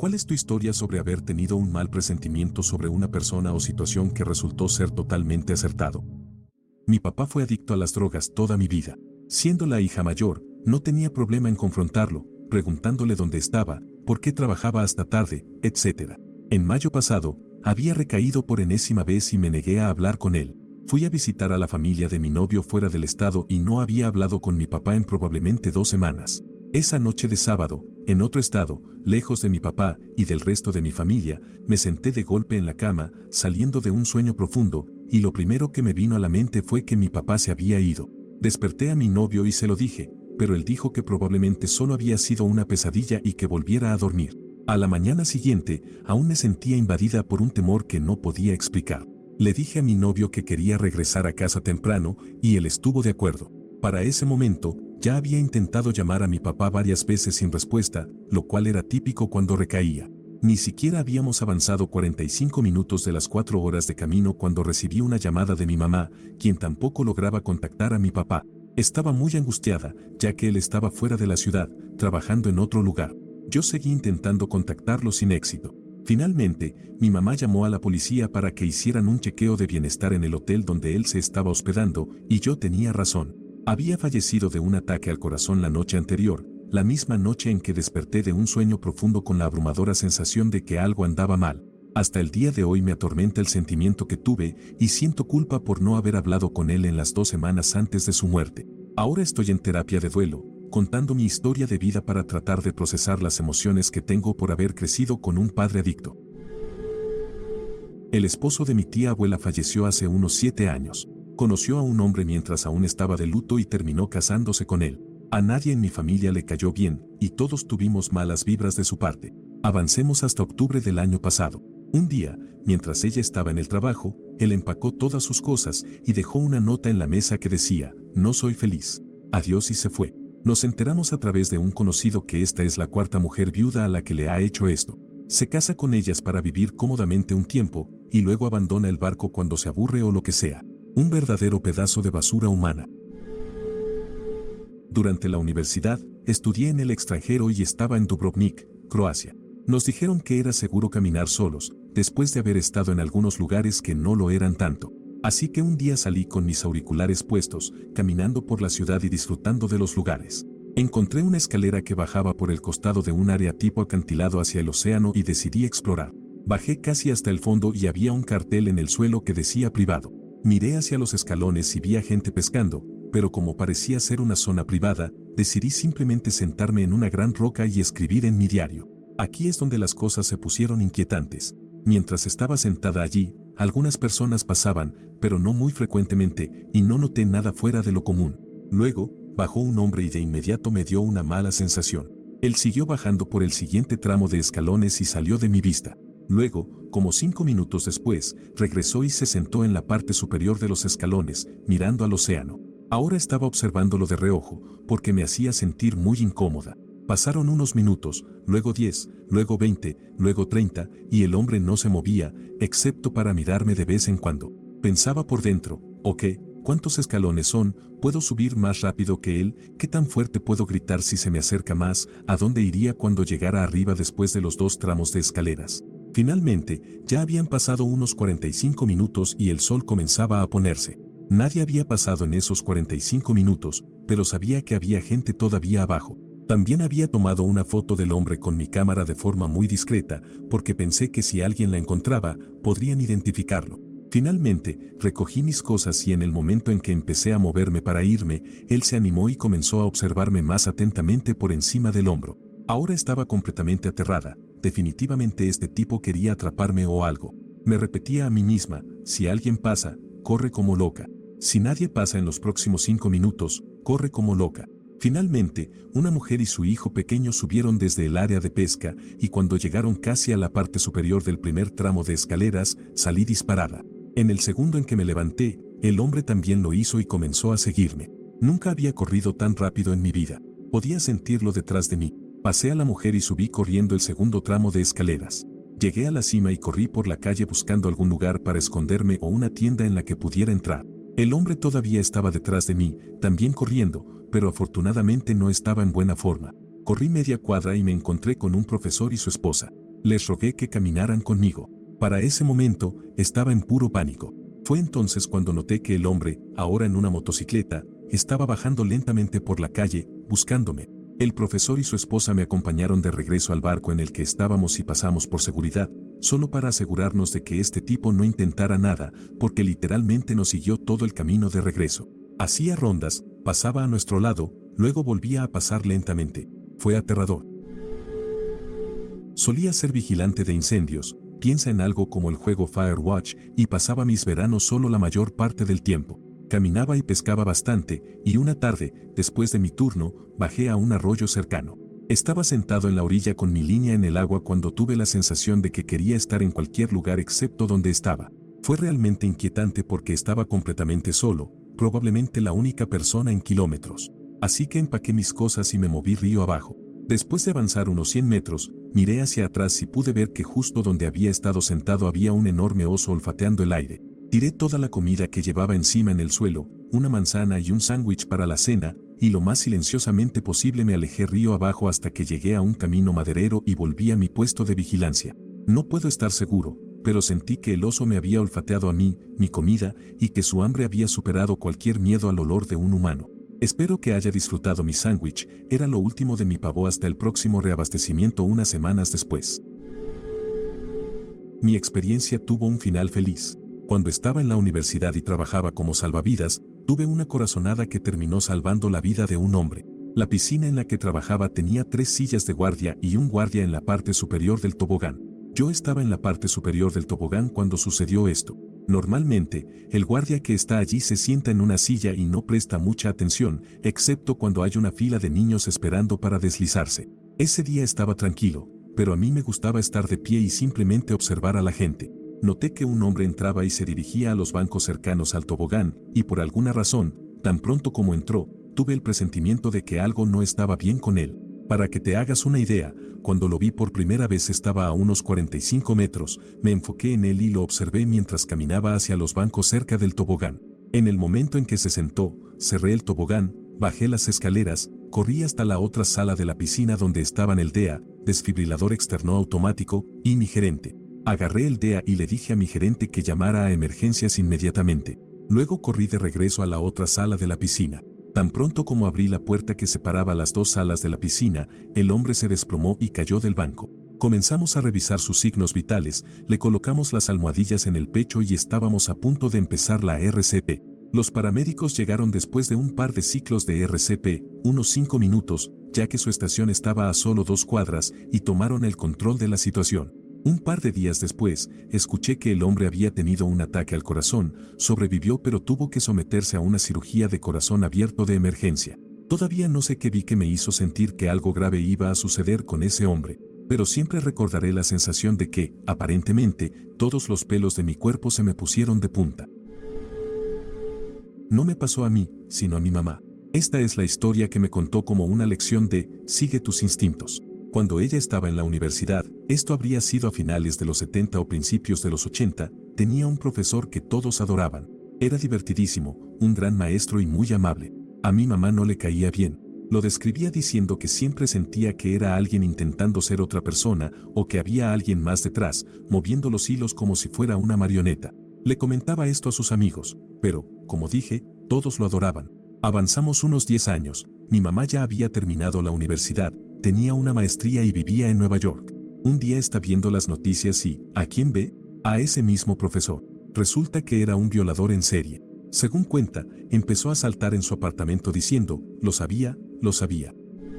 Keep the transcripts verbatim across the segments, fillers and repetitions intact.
¿Cuál es tu historia sobre haber tenido un mal presentimiento sobre una persona o situación que resultó ser totalmente acertado? Mi papá fue adicto a las drogas toda mi vida. Siendo la hija mayor, no tenía problema en confrontarlo, preguntándole dónde estaba, por qué trabajaba hasta tarde, etcétera. En mayo pasado, había recaído por enésima vez y me negué a hablar con él. Fui a visitar a la familia de mi novio fuera del estado y no había hablado con mi papá en probablemente dos semanas. Esa noche de sábado, en otro estado, lejos de mi papá y del resto de mi familia, me senté de golpe en la cama, saliendo de un sueño profundo, y lo primero que me vino a la mente fue que mi papá se había ido. Desperté a mi novio y se lo dije, pero él dijo que probablemente solo había sido una pesadilla y que volviera a dormir. A la mañana siguiente, aún me sentía invadida por un temor que no podía explicar. Le dije a mi novio que quería regresar a casa temprano y él estuvo de acuerdo. Para ese momento, ya había intentado llamar a mi papá varias veces sin respuesta, lo cual era típico cuando recaía. Ni siquiera habíamos avanzado cuarenta y cinco minutos de las cuatro horas de camino cuando recibí una llamada de mi mamá, quien tampoco lograba contactar a mi papá. Estaba muy angustiada, ya que él estaba fuera de la ciudad, trabajando en otro lugar. Yo seguí intentando contactarlo sin éxito. Finalmente, mi mamá llamó a la policía para que hicieran un chequeo de bienestar en el hotel donde él se estaba hospedando, y yo tenía razón. Había fallecido de un ataque al corazón la noche anterior, la misma noche en que desperté de un sueño profundo con la abrumadora sensación de que algo andaba mal. Hasta el día de hoy me atormenta el sentimiento que tuve y siento culpa por no haber hablado con él en las dos semanas antes de su muerte. Ahora estoy en terapia de duelo, contando mi historia de vida para tratar de procesar las emociones que tengo por haber crecido con un padre adicto. El esposo de mi tía abuela falleció hace unos siete años. Conoció a un hombre mientras aún estaba de luto y terminó casándose con él. A nadie en mi familia le cayó bien, y todos tuvimos malas vibras de su parte. Avancemos hasta octubre del año pasado. Un día, mientras ella estaba en el trabajo, él empacó todas sus cosas y dejó una nota en la mesa que decía, "No soy feliz. Adiós", y se fue. Nos enteramos a través de un conocido que esta es la cuarta mujer viuda a la que le ha hecho esto. Se casa con ellas para vivir cómodamente un tiempo, y luego abandona el barco cuando se aburre o lo que sea. Un verdadero pedazo de basura humana. Durante la universidad, estudié en el extranjero y estaba en Dubrovnik, Croacia. Nos dijeron que era seguro caminar solos, después de haber estado en algunos lugares que no lo eran tanto. Así que un día salí con mis auriculares puestos, caminando por la ciudad y disfrutando de los lugares. Encontré una escalera que bajaba por el costado de un área tipo acantilado hacia el océano y decidí explorar. Bajé casi hasta el fondo y había un cartel en el suelo que decía privado. Miré hacia los escalones y vi a gente pescando, pero como parecía ser una zona privada, decidí simplemente sentarme en una gran roca y escribir en mi diario. Aquí es donde las cosas se pusieron inquietantes. Mientras estaba sentada allí, algunas personas pasaban, pero no muy frecuentemente, y no noté nada fuera de lo común. Luego, bajó un hombre y de inmediato me dio una mala sensación. Él siguió bajando por el siguiente tramo de escalones y salió de mi vista. Luego, como cinco minutos después, regresó y se sentó en la parte superior de los escalones, mirando al océano. Ahora estaba observándolo de reojo, porque me hacía sentir muy incómoda. Pasaron unos minutos, luego diez, luego veinte, luego treinta, y el hombre no se movía, excepto para mirarme de vez en cuando. Pensaba por dentro, ok, ¿cuántos escalones son? ¿Puedo subir más rápido que él? ¿Qué tan fuerte puedo gritar si se me acerca más? ¿A dónde iría cuando llegara arriba después de los dos tramos de escaleras? Finalmente, ya habían pasado unos cuarenta y cinco minutos y el sol comenzaba a ponerse. Nadie había pasado en esos cuarenta y cinco minutos, pero sabía que había gente todavía abajo. También había tomado una foto del hombre con mi cámara de forma muy discreta, porque pensé que si alguien la encontraba, podrían identificarlo. Finalmente, recogí mis cosas y en el momento en que empecé a moverme para irme, él se animó y comenzó a observarme más atentamente por encima del hombro. Ahora estaba completamente aterrada. Definitivamente este tipo quería atraparme o algo. Me repetía a mí misma, si alguien pasa, corre como loca. Si nadie pasa en los próximos cinco minutos, corre como loca. Finalmente, una mujer y su hijo pequeño subieron desde el área de pesca y cuando llegaron casi a la parte superior del primer tramo de escaleras, salí disparada. En el segundo en que me levanté, el hombre también lo hizo y comenzó a seguirme. Nunca había corrido tan rápido en mi vida. Podía sentirlo detrás de mí. Pasé a la mujer y subí corriendo el segundo tramo de escaleras. Llegué a la cima y corrí por la calle buscando algún lugar para esconderme o una tienda en la que pudiera entrar. El hombre todavía estaba detrás de mí, también corriendo, pero afortunadamente no estaba en buena forma. Corrí media cuadra y me encontré con un profesor y su esposa. Les rogué que caminaran conmigo. Para ese momento, estaba en puro pánico. Fue entonces cuando noté que el hombre, ahora en una motocicleta, estaba bajando lentamente por la calle, buscándome. El profesor y su esposa me acompañaron de regreso al barco en el que estábamos y pasamos por seguridad, solo para asegurarnos de que este tipo no intentara nada, porque literalmente nos siguió todo el camino de regreso. Hacía rondas, pasaba a nuestro lado, luego volvía a pasar lentamente. Fue aterrador. Solía ser vigilante de incendios, piensa en algo como el juego Firewatch, y pasaba mis veranos solo la mayor parte del tiempo. Caminaba y pescaba bastante, y una tarde, después de mi turno, bajé a un arroyo cercano. Estaba sentado en la orilla con mi línea en el agua cuando tuve la sensación de que quería estar en cualquier lugar excepto donde estaba. Fue realmente inquietante porque estaba completamente solo, probablemente la única persona en kilómetros. Así que empaqué mis cosas y me moví río abajo. Después de avanzar unos cien metros, miré hacia atrás y pude ver que justo donde había estado sentado había un enorme oso olfateando el aire. Tiré toda la comida que llevaba encima en el suelo, una manzana y un sándwich para la cena, y lo más silenciosamente posible me alejé río abajo hasta que llegué a un camino maderero y volví a mi puesto de vigilancia. No puedo estar seguro, pero sentí que el oso me había olfateado a mí, mi comida, y que su hambre había superado cualquier miedo al olor de un humano. Espero que haya disfrutado mi sándwich, era lo último de mi pavo hasta el próximo reabastecimiento unas semanas después. Mi experiencia tuvo un final feliz. Cuando estaba en la universidad y trabajaba como salvavidas, tuve una corazonada que terminó salvando la vida de un hombre. La piscina en la que trabajaba tenía tres sillas de guardia y un guardia en la parte superior del tobogán. Yo estaba en la parte superior del tobogán cuando sucedió esto. Normalmente, el guardia que está allí se sienta en una silla y no presta mucha atención, excepto cuando hay una fila de niños esperando para deslizarse. Ese día estaba tranquilo, pero a mí me gustaba estar de pie y simplemente observar a la gente. Noté que un hombre entraba y se dirigía a los bancos cercanos al tobogán, y por alguna razón, tan pronto como entró, tuve el presentimiento de que algo no estaba bien con él. Para que te hagas una idea, cuando lo vi por primera vez estaba a unos cuarenta y cinco metros, me enfoqué en él y lo observé mientras caminaba hacia los bancos cerca del tobogán. En el momento en que se sentó, cerré el tobogán, bajé las escaleras, corrí hasta la otra sala de la piscina donde estaban el D E A, desfibrilador externo automático, y mi gerente. Agarré el D E A y le dije a mi gerente que llamara a emergencias inmediatamente. Luego corrí de regreso a la otra sala de la piscina. Tan pronto como abrí la puerta que separaba las dos salas de la piscina, el hombre se desplomó y cayó del banco. Comenzamos a revisar sus signos vitales, le colocamos las almohadillas en el pecho y estábamos a punto de empezar la R C P. Los paramédicos llegaron después de un par de ciclos de R C P, unos cinco minutos, ya que su estación estaba a solo dos cuadras, y tomaron el control de la situación. Un par de días después, escuché que el hombre había tenido un ataque al corazón, sobrevivió pero tuvo que someterse a una cirugía de corazón abierto de emergencia. Todavía no sé qué vi que me hizo sentir que algo grave iba a suceder con ese hombre, pero siempre recordaré la sensación de que, aparentemente, todos los pelos de mi cuerpo se me pusieron de punta. No me pasó a mí, sino a mi mamá. Esta es la historia que me contó como una lección de sigue tus instintos. Cuando ella estaba en la universidad, esto habría sido a finales de los setenta o principios de los ochenta, tenía un profesor que todos adoraban. Era divertidísimo, un gran maestro y muy amable. A mi mamá no le caía bien. Lo describía diciendo que siempre sentía que era alguien intentando ser otra persona o que había alguien más detrás, moviendo los hilos como si fuera una marioneta. Le comentaba esto a sus amigos, pero, como dije, todos lo adoraban. Avanzamos unos diez años, mi mamá ya había terminado la universidad, tenía una maestría y vivía en Nueva York. Un día está viendo las noticias y, ¿a quién ve? A ese mismo profesor. Resulta que era un violador en serie. Según cuenta, empezó a saltar en su apartamento diciendo, lo sabía, lo sabía.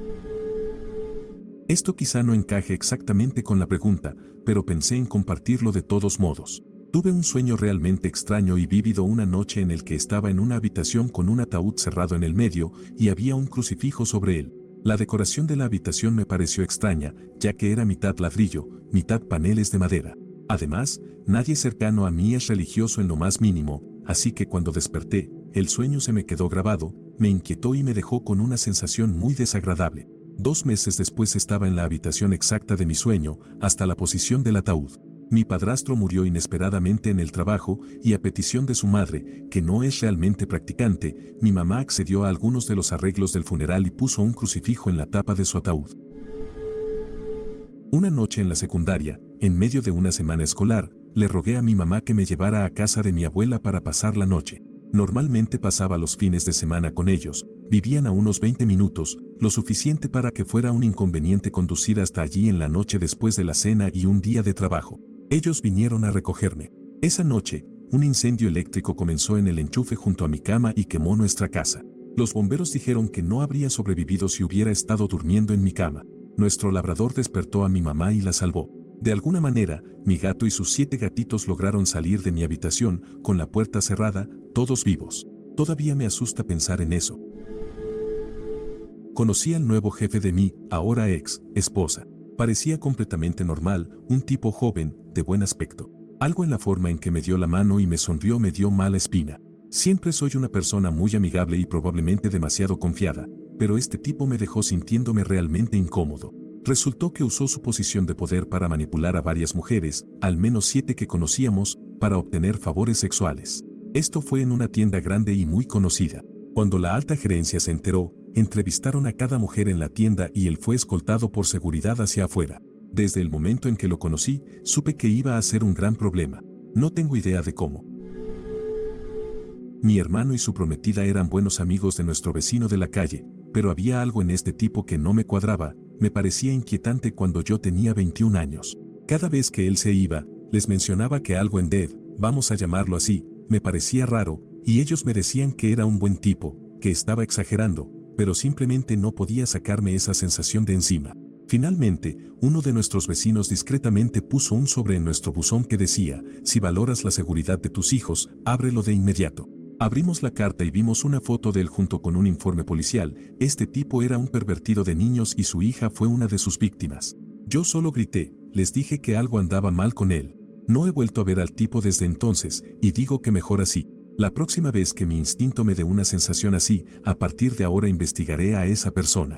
Esto quizá no encaje exactamente con la pregunta, pero pensé en compartirlo de todos modos. Tuve un sueño realmente extraño y vívido una noche en el que estaba en una habitación con un ataúd cerrado en el medio y había un crucifijo sobre él. La decoración de la habitación me pareció extraña, ya que era mitad ladrillo, mitad paneles de madera. Además, nadie cercano a mí es religioso en lo más mínimo, así que cuando desperté, el sueño se me quedó grabado, me inquietó y me dejó con una sensación muy desagradable. Dos meses después estaba en la habitación exacta de mi sueño, hasta la posición del ataúd. Mi padrastro murió inesperadamente en el trabajo y a petición de su madre, que no es realmente practicante, mi mamá accedió a algunos de los arreglos del funeral y puso un crucifijo en la tapa de su ataúd. Una noche en la secundaria, en medio de una semana escolar, le rogué a mi mamá que me llevara a casa de mi abuela para pasar la noche. Normalmente pasaba los fines de semana con ellos, vivían a unos veinte minutos, lo suficiente para que fuera un inconveniente conducir hasta allí en la noche después de la cena y un día de trabajo. Ellos vinieron a recogerme. Esa noche, un incendio eléctrico comenzó en el enchufe junto a mi cama y quemó nuestra casa. Los bomberos dijeron que no habría sobrevivido si hubiera estado durmiendo en mi cama. Nuestro labrador despertó a mi mamá y la salvó. De alguna manera, mi gato y sus siete gatitos lograron salir de mi habitación, con la puerta cerrada, todos vivos. Todavía me asusta pensar en eso. Conocí al nuevo jefe de mi, ahora ex, esposa. Parecía completamente normal, un tipo joven, de buen aspecto. Algo en la forma en que me dio la mano y me sonrió me dio mala espina. Siempre soy una persona muy amigable y probablemente demasiado confiada, pero este tipo me dejó sintiéndome realmente incómodo. Resultó que usó su posición de poder para manipular a varias mujeres, al menos siete que conocíamos, para obtener favores sexuales. Esto fue en una tienda grande y muy conocida. Cuando la alta gerencia se enteró, entrevistaron a cada mujer en la tienda y él fue escoltado por seguridad hacia afuera. Desde el momento en que lo conocí, supe que iba a ser un gran problema. No tengo idea de cómo. Mi hermano y su prometida eran buenos amigos de nuestro vecino de la calle, pero había algo en este tipo que no me cuadraba. Me parecía inquietante cuando yo tenía veintiún años. Cada vez que él se iba, les mencionaba que algo en Dev, vamos a llamarlo así, me parecía raro, y ellos me decían que era un buen tipo, que estaba exagerando, pero simplemente no podía sacarme esa sensación de encima. Finalmente, uno de nuestros vecinos discretamente puso un sobre en nuestro buzón que decía, si valoras la seguridad de tus hijos, ábrelo de inmediato. Abrimos la carta y vimos una foto de él junto con un informe policial. Este tipo era un pervertido de niños y su hija fue una de sus víctimas. Yo solo grité, les dije que algo andaba mal con él. No he vuelto a ver al tipo desde entonces, y digo que mejor así. La próxima vez que mi instinto me dé una sensación así, a partir de ahora investigaré a esa persona.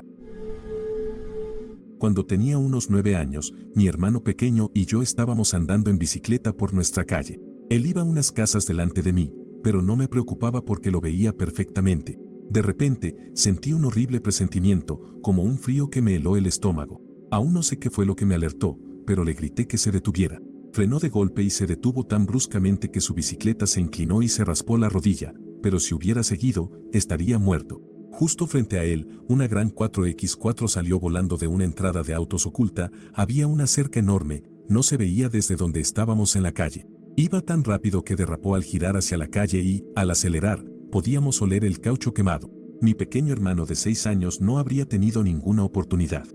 Cuando tenía unos nueve años, mi hermano pequeño y yo estábamos andando en bicicleta por nuestra calle. Él iba unas casas delante de mí, pero no me preocupaba porque lo veía perfectamente. De repente, sentí un horrible presentimiento, como un frío que me heló el estómago. Aún no sé qué fue lo que me alertó, pero le grité que se detuviera. Frenó de golpe y se detuvo tan bruscamente que su bicicleta se inclinó y se raspó la rodilla, pero si hubiera seguido, estaría muerto. Justo frente a él, una gran cuatro equis cuatro salió volando de una entrada de autos oculta. Había una cerca enorme, no se veía desde donde estábamos en la calle. Iba tan rápido que derrapó al girar hacia la calle y, al acelerar, podíamos oler el caucho quemado. Mi pequeño hermano de seis años no habría tenido ninguna oportunidad.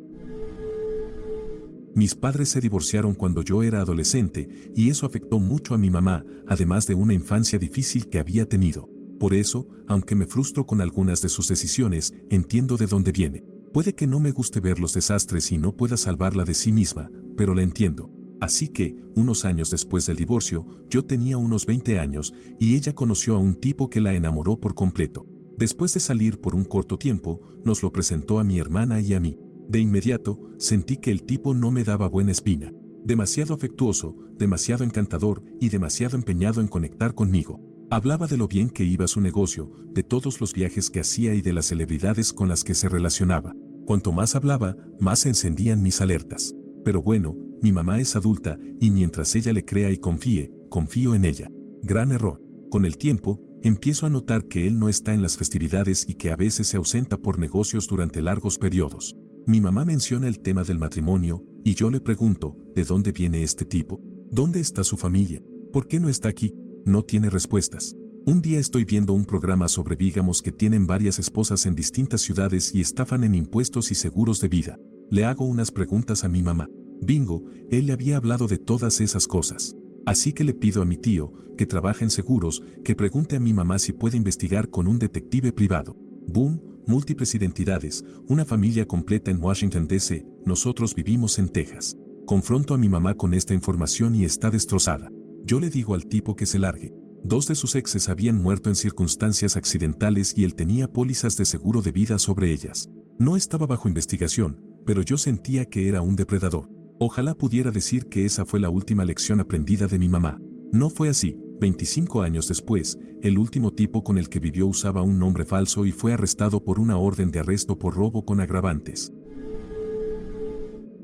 Mis padres se divorciaron cuando yo era adolescente, y eso afectó mucho a mi mamá, además de una infancia difícil que había tenido. Por eso, aunque me frustro con algunas de sus decisiones, entiendo de dónde viene. Puede que no me guste ver los desastres y no pueda salvarla de sí misma, pero la entiendo. Así que, unos años después del divorcio, yo tenía unos veinte años, y ella conoció a un tipo que la enamoró por completo. Después de salir por un corto tiempo, nos lo presentó a mi hermana y a mí. De inmediato, sentí que el tipo no me daba buena espina. Demasiado afectuoso, demasiado encantador y demasiado empeñado en conectar conmigo. Hablaba de lo bien que iba su negocio, de todos los viajes que hacía y de las celebridades con las que se relacionaba. Cuanto más hablaba, más se encendían mis alertas. Pero bueno, mi mamá es adulta, y mientras ella le crea y confíe, confío en ella. Gran error. Con el tiempo, empiezo a notar que él no está en las festividades y que a veces se ausenta por negocios durante largos periodos. Mi mamá menciona el tema del matrimonio, y yo le pregunto, ¿de dónde viene este tipo? ¿Dónde está su familia? ¿Por qué no está aquí? No tiene respuestas. Un día estoy viendo un programa sobre bígamos que tienen varias esposas en distintas ciudades y estafan en impuestos y seguros de vida. Le hago unas preguntas a mi mamá. Bingo, él le había hablado de todas esas cosas. Así que le pido a mi tío, que trabaja en seguros, que pregunte a mi mamá si puede investigar con un detective privado. Boom, múltiples identidades, una familia completa en Washington D C, nosotros vivimos en Texas. Confronto a mi mamá con esta información y está destrozada. Yo le digo al tipo que se largue. Dos de sus exes habían muerto en circunstancias accidentales y él tenía pólizas de seguro de vida sobre ellas. No estaba bajo investigación, pero yo sentía que era un depredador. Ojalá pudiera decir que esa fue la última lección aprendida de mi mamá. No fue así. veinticinco años después, el último tipo con el que vivió usaba un nombre falso y fue arrestado por una orden de arresto por robo con agravantes.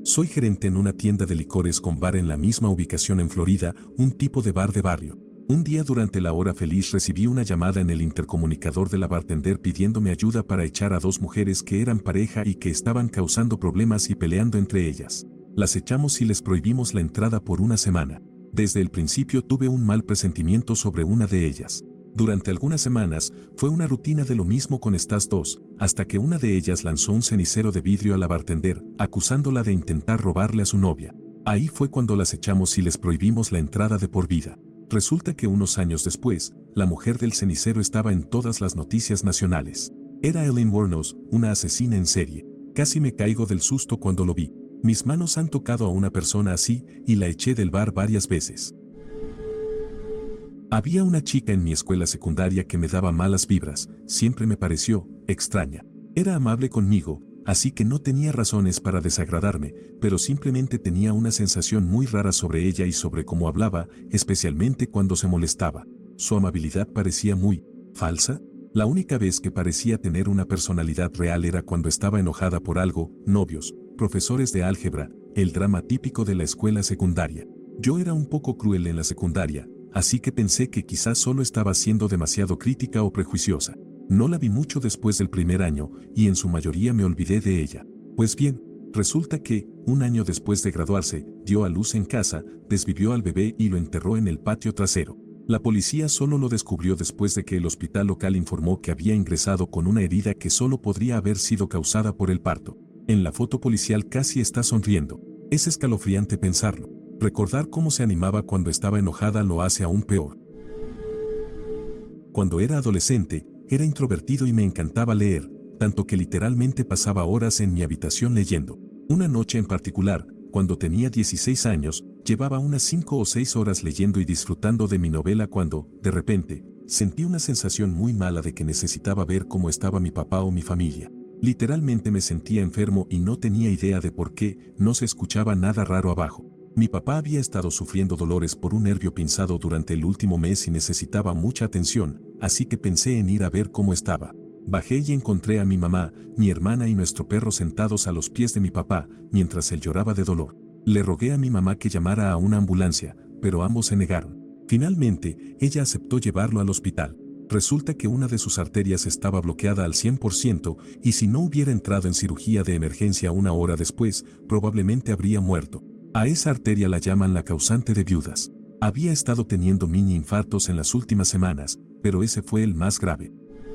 Soy gerente en una tienda de licores con bar en la misma ubicación en Florida, un tipo de bar de barrio. Un día durante la hora feliz recibí una llamada en el intercomunicador de la bartender pidiéndome ayuda para echar a dos mujeres que eran pareja y que estaban causando problemas y peleando entre ellas. Las echamos y les prohibimos la entrada por una semana. Desde el principio tuve un mal presentimiento sobre una de ellas. Durante algunas semanas, fue una rutina de lo mismo con estas dos, hasta que una de ellas lanzó un cenicero de vidrio a la bartender, acusándola de intentar robarle a su novia. Ahí fue cuando las echamos y les prohibimos la entrada de por vida. Resulta que unos años después, la mujer del cenicero estaba en todas las noticias nacionales. Era Ellen Wuornos, una asesina en serie. Casi me caigo del susto cuando lo vi. Mis manos han tocado a una persona así y la eché del bar varias veces. Había una chica en mi escuela secundaria que me daba malas vibras, siempre me pareció extraña. Era amable conmigo, así que no tenía razones para desagradarme, pero simplemente tenía una sensación muy rara sobre ella y sobre cómo hablaba, especialmente cuando se molestaba. Su amabilidad parecía muy falsa. La única vez que parecía tener una personalidad real era cuando estaba enojada por algo, novios, profesores de álgebra, el drama típico de la escuela secundaria. Yo era un poco cruel en la secundaria, así que pensé que quizás solo estaba siendo demasiado crítica o prejuiciosa. No la vi mucho después del primer año y en su mayoría me olvidé de ella. Pues bien, resulta que, un año después de graduarse, dio a luz en casa, desvivió al bebé y lo enterró en el patio trasero. La policía solo lo descubrió después de que el hospital local informó que había ingresado con una herida que solo podría haber sido causada por el parto. En la foto policial casi está sonriendo. Es escalofriante pensarlo. Recordar cómo se animaba cuando estaba enojada lo hace aún peor. Cuando era adolescente, era introvertido y me encantaba leer, tanto que literalmente pasaba horas en mi habitación leyendo. Una noche en particular, cuando tenía dieciséis años, llevaba unas cinco o seis horas leyendo y disfrutando de mi novela cuando, de repente, sentí una sensación muy mala de que necesitaba ver cómo estaba mi papá o mi familia. Literalmente me sentía enfermo y no tenía idea de por qué, no se escuchaba nada raro abajo. Mi papá había estado sufriendo dolores por un nervio pinzado durante el último mes y necesitaba mucha atención, así que pensé en ir a ver cómo estaba. Bajé y encontré a mi mamá, mi hermana y nuestro perro sentados a los pies de mi papá, mientras él lloraba de dolor. Le rogué a mi mamá que llamara a una ambulancia, pero ambos se negaron. Finalmente, ella aceptó llevarlo al hospital. Resulta que una de sus arterias estaba bloqueada al cien por ciento y si no hubiera entrado en cirugía de emergencia una hora después, probablemente habría muerto. A esa arteria la llaman la causante de viudas. Había estado teniendo mini infartos en las últimas semanas, pero ese fue el más grave.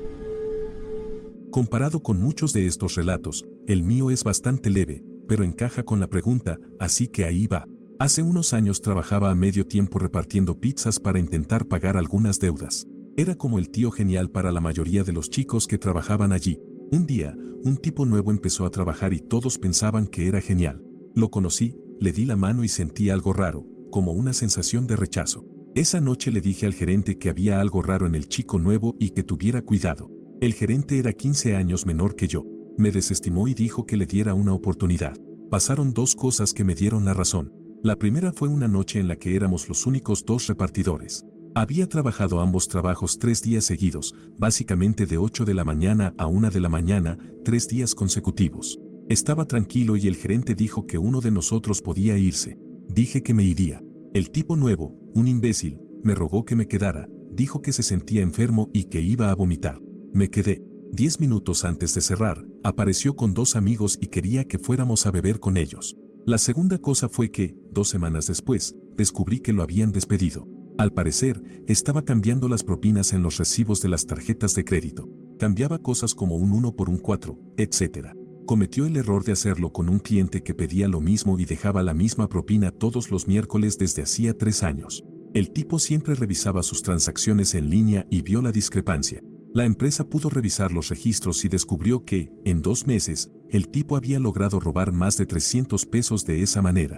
Comparado con muchos de estos relatos, el mío es bastante leve, pero encaja con la pregunta, así que ahí va. Hace unos años trabajaba a medio tiempo repartiendo pizzas para intentar pagar algunas deudas. Era como el tío genial para la mayoría de los chicos que trabajaban allí. Un día, un tipo nuevo empezó a trabajar y todos pensaban que era genial. Lo conocí, le di la mano y sentí algo raro, como una sensación de rechazo. Esa noche le dije al gerente que había algo raro en el chico nuevo y que tuviera cuidado. El gerente era quince años menor que yo. Me desestimó y dijo que le diera una oportunidad. Pasaron dos cosas que me dieron la razón. La primera fue una noche en la que éramos los únicos dos repartidores. Había trabajado ambos trabajos tres días seguidos, básicamente de ocho de la mañana a una de la mañana, tres días consecutivos. Estaba tranquilo y el gerente dijo que uno de nosotros podía irse. Dije que me iría. El tipo nuevo, un imbécil, me rogó que me quedara, dijo que se sentía enfermo y que iba a vomitar. Me quedé. Diez minutos antes de cerrar, apareció con dos amigos y quería que fuéramos a beber con ellos. La segunda cosa fue que, dos semanas después, descubrí que lo habían despedido. Al parecer, estaba cambiando las propinas en los recibos de las tarjetas de crédito. Cambiaba cosas como un uno por un cuatro, etcétera. Cometió el error de hacerlo con un cliente que pedía lo mismo y dejaba la misma propina todos los miércoles desde hacía tres años. El tipo siempre revisaba sus transacciones en línea y vio la discrepancia. La empresa pudo revisar los registros y descubrió que, en dos meses, el tipo había logrado robar más de trescientos pesos de esa manera.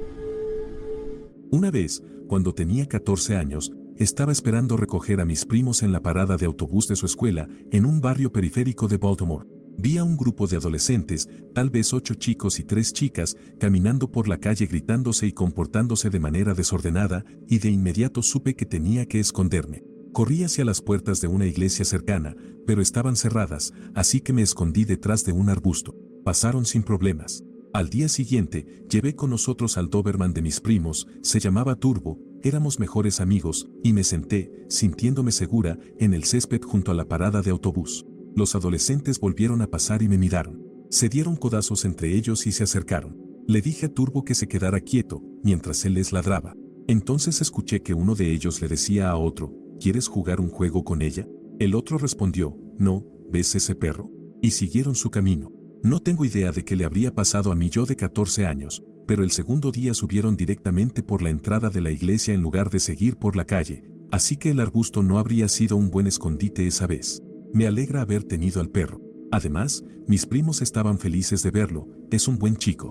Una vez, cuando tenía catorce años, estaba esperando recoger a mis primos en la parada de autobús de su escuela, en un barrio periférico de Baltimore. Vi a un grupo de adolescentes, tal vez ocho chicos y tres chicas, caminando por la calle gritándose y comportándose de manera desordenada, y de inmediato supe que tenía que esconderme. Corrí hacia las puertas de una iglesia cercana, pero estaban cerradas, así que me escondí detrás de un arbusto. Pasaron sin problemas. Al día siguiente, llevé con nosotros al Doberman de mis primos, se llamaba Turbo, éramos mejores amigos, y me senté, sintiéndome segura, en el césped junto a la parada de autobús. Los adolescentes volvieron a pasar y me miraron. Se dieron codazos entre ellos y se acercaron. Le dije a Turbo que se quedara quieto, mientras él les ladraba. Entonces escuché que uno de ellos le decía a otro, ¿quieres jugar un juego con ella? El otro respondió, no, ¿ves ese perro? Y siguieron su camino. No tengo idea de qué le habría pasado a mi yo de catorce años, pero el segundo día subieron directamente por la entrada de la iglesia en lugar de seguir por la calle, así que el arbusto no habría sido un buen escondite esa vez. Me alegra haber tenido al perro. Además, mis primos estaban felices de verlo, es un buen chico.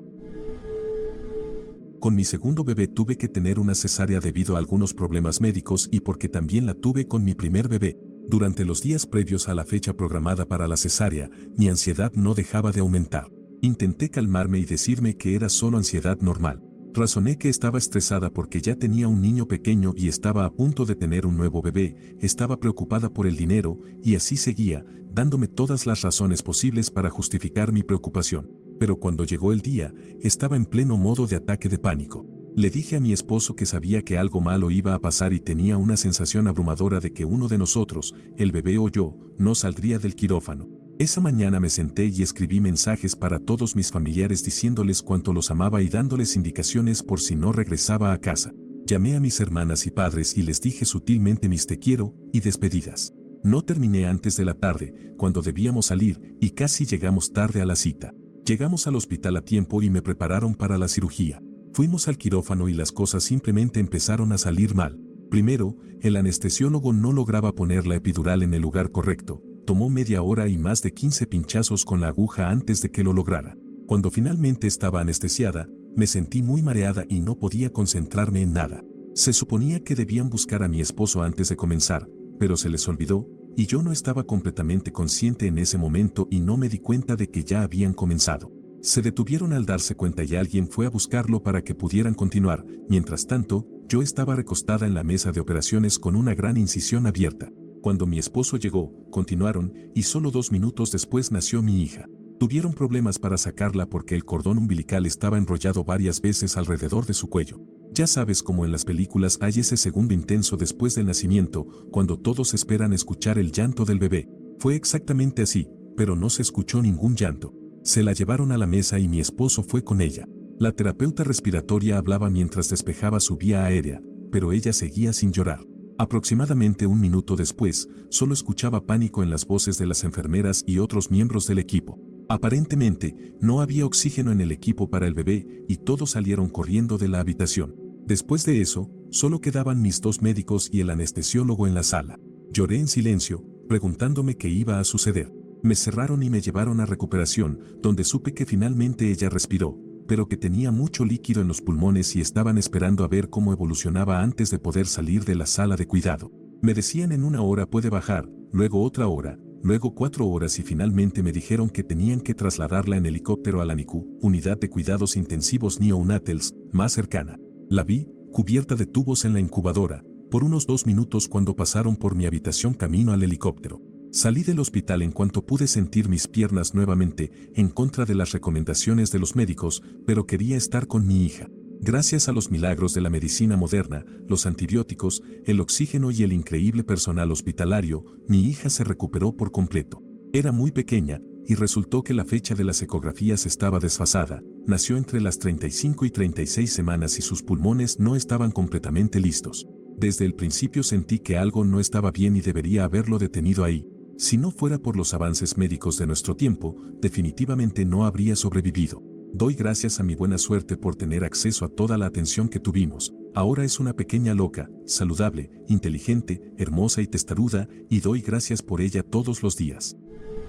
Con mi segundo bebé tuve que tener una cesárea debido a algunos problemas médicos y porque también la tuve con mi primer bebé. Durante los días previos a la fecha programada para la cesárea, mi ansiedad no dejaba de aumentar. Intenté calmarme y decirme que era solo ansiedad normal. Razoné que estaba estresada porque ya tenía un niño pequeño y estaba a punto de tener un nuevo bebé, estaba preocupada por el dinero, y así seguía, dándome todas las razones posibles para justificar mi preocupación. Pero cuando llegó el día, estaba en pleno modo de ataque de pánico. Le dije a mi esposo que sabía que algo malo iba a pasar y tenía una sensación abrumadora de que uno de nosotros, el bebé o yo, no saldría del quirófano. Esa mañana me senté y escribí mensajes para todos mis familiares diciéndoles cuánto los amaba y dándoles indicaciones por si no regresaba a casa. Llamé a mis hermanas y padres y les dije sutilmente mis te quiero y despedidas. No terminé antes de la tarde, cuando debíamos salir, y casi llegamos tarde a la cita. Llegamos al hospital a tiempo y me prepararon para la cirugía. Fuimos al quirófano y las cosas simplemente empezaron a salir mal. Primero, el anestesiólogo no lograba poner la epidural en el lugar correcto. Tomó media hora y más de quince pinchazos con la aguja antes de que lo lograra. Cuando finalmente estaba anestesiada, me sentí muy mareada y no podía concentrarme en nada. Se suponía que debían buscar a mi esposo antes de comenzar, pero se les olvidó, y yo no estaba completamente consciente en ese momento y no me di cuenta de que ya habían comenzado. Se detuvieron al darse cuenta y alguien fue a buscarlo para que pudieran continuar. Mientras tanto, yo estaba recostada en la mesa de operaciones con una gran incisión abierta. Cuando mi esposo llegó, continuaron, y solo dos minutos después nació mi hija. Tuvieron problemas para sacarla porque el cordón umbilical estaba enrollado varias veces alrededor de su cuello. Ya sabes cómo en las películas hay ese segundo intenso después del nacimiento, cuando todos esperan escuchar el llanto del bebé. Fue exactamente así, pero no se escuchó ningún llanto. Se la llevaron a la mesa y mi esposo fue con ella. La terapeuta respiratoria hablaba mientras despejaba su vía aérea, pero ella seguía sin llorar. Aproximadamente un minuto después, solo escuchaba pánico en las voces de las enfermeras y otros miembros del equipo. Aparentemente, no había oxígeno en el equipo para el bebé y todos salieron corriendo de la habitación. Después de eso, solo quedaban mis dos médicos y el anestesiólogo en la sala. Lloré en silencio, preguntándome qué iba a suceder. Me cerraron y me llevaron a recuperación, donde supe que finalmente ella respiró, pero que tenía mucho líquido en los pulmones y estaban esperando a ver cómo evolucionaba antes de poder salir de la sala de cuidado. Me decían en una hora puede bajar, luego otra hora, luego cuatro horas y finalmente me dijeron que tenían que trasladarla en helicóptero a la N I C U, Unidad de Cuidados Intensivos Neonatals, más cercana. La vi, cubierta de tubos en la incubadora, por unos dos minutos cuando pasaron por mi habitación camino al helicóptero. Salí del hospital en cuanto pude sentir mis piernas nuevamente, en contra de las recomendaciones de los médicos, pero quería estar con mi hija. Gracias a los milagros de la medicina moderna, los antibióticos, el oxígeno y el increíble personal hospitalario, mi hija se recuperó por completo. Era muy pequeña, y resultó que la fecha de las ecografías estaba desfasada. Nació entre las treinta y cinco y treinta y seis semanas y sus pulmones no estaban completamente listos. Desde el principio sentí que algo no estaba bien y debería haberlo detenido ahí. Si no fuera por los avances médicos de nuestro tiempo, definitivamente no habría sobrevivido. Doy gracias a mi buena suerte por tener acceso a toda la atención que tuvimos. Ahora es una pequeña loca, saludable, inteligente, hermosa y testaruda, y doy gracias por ella todos los días.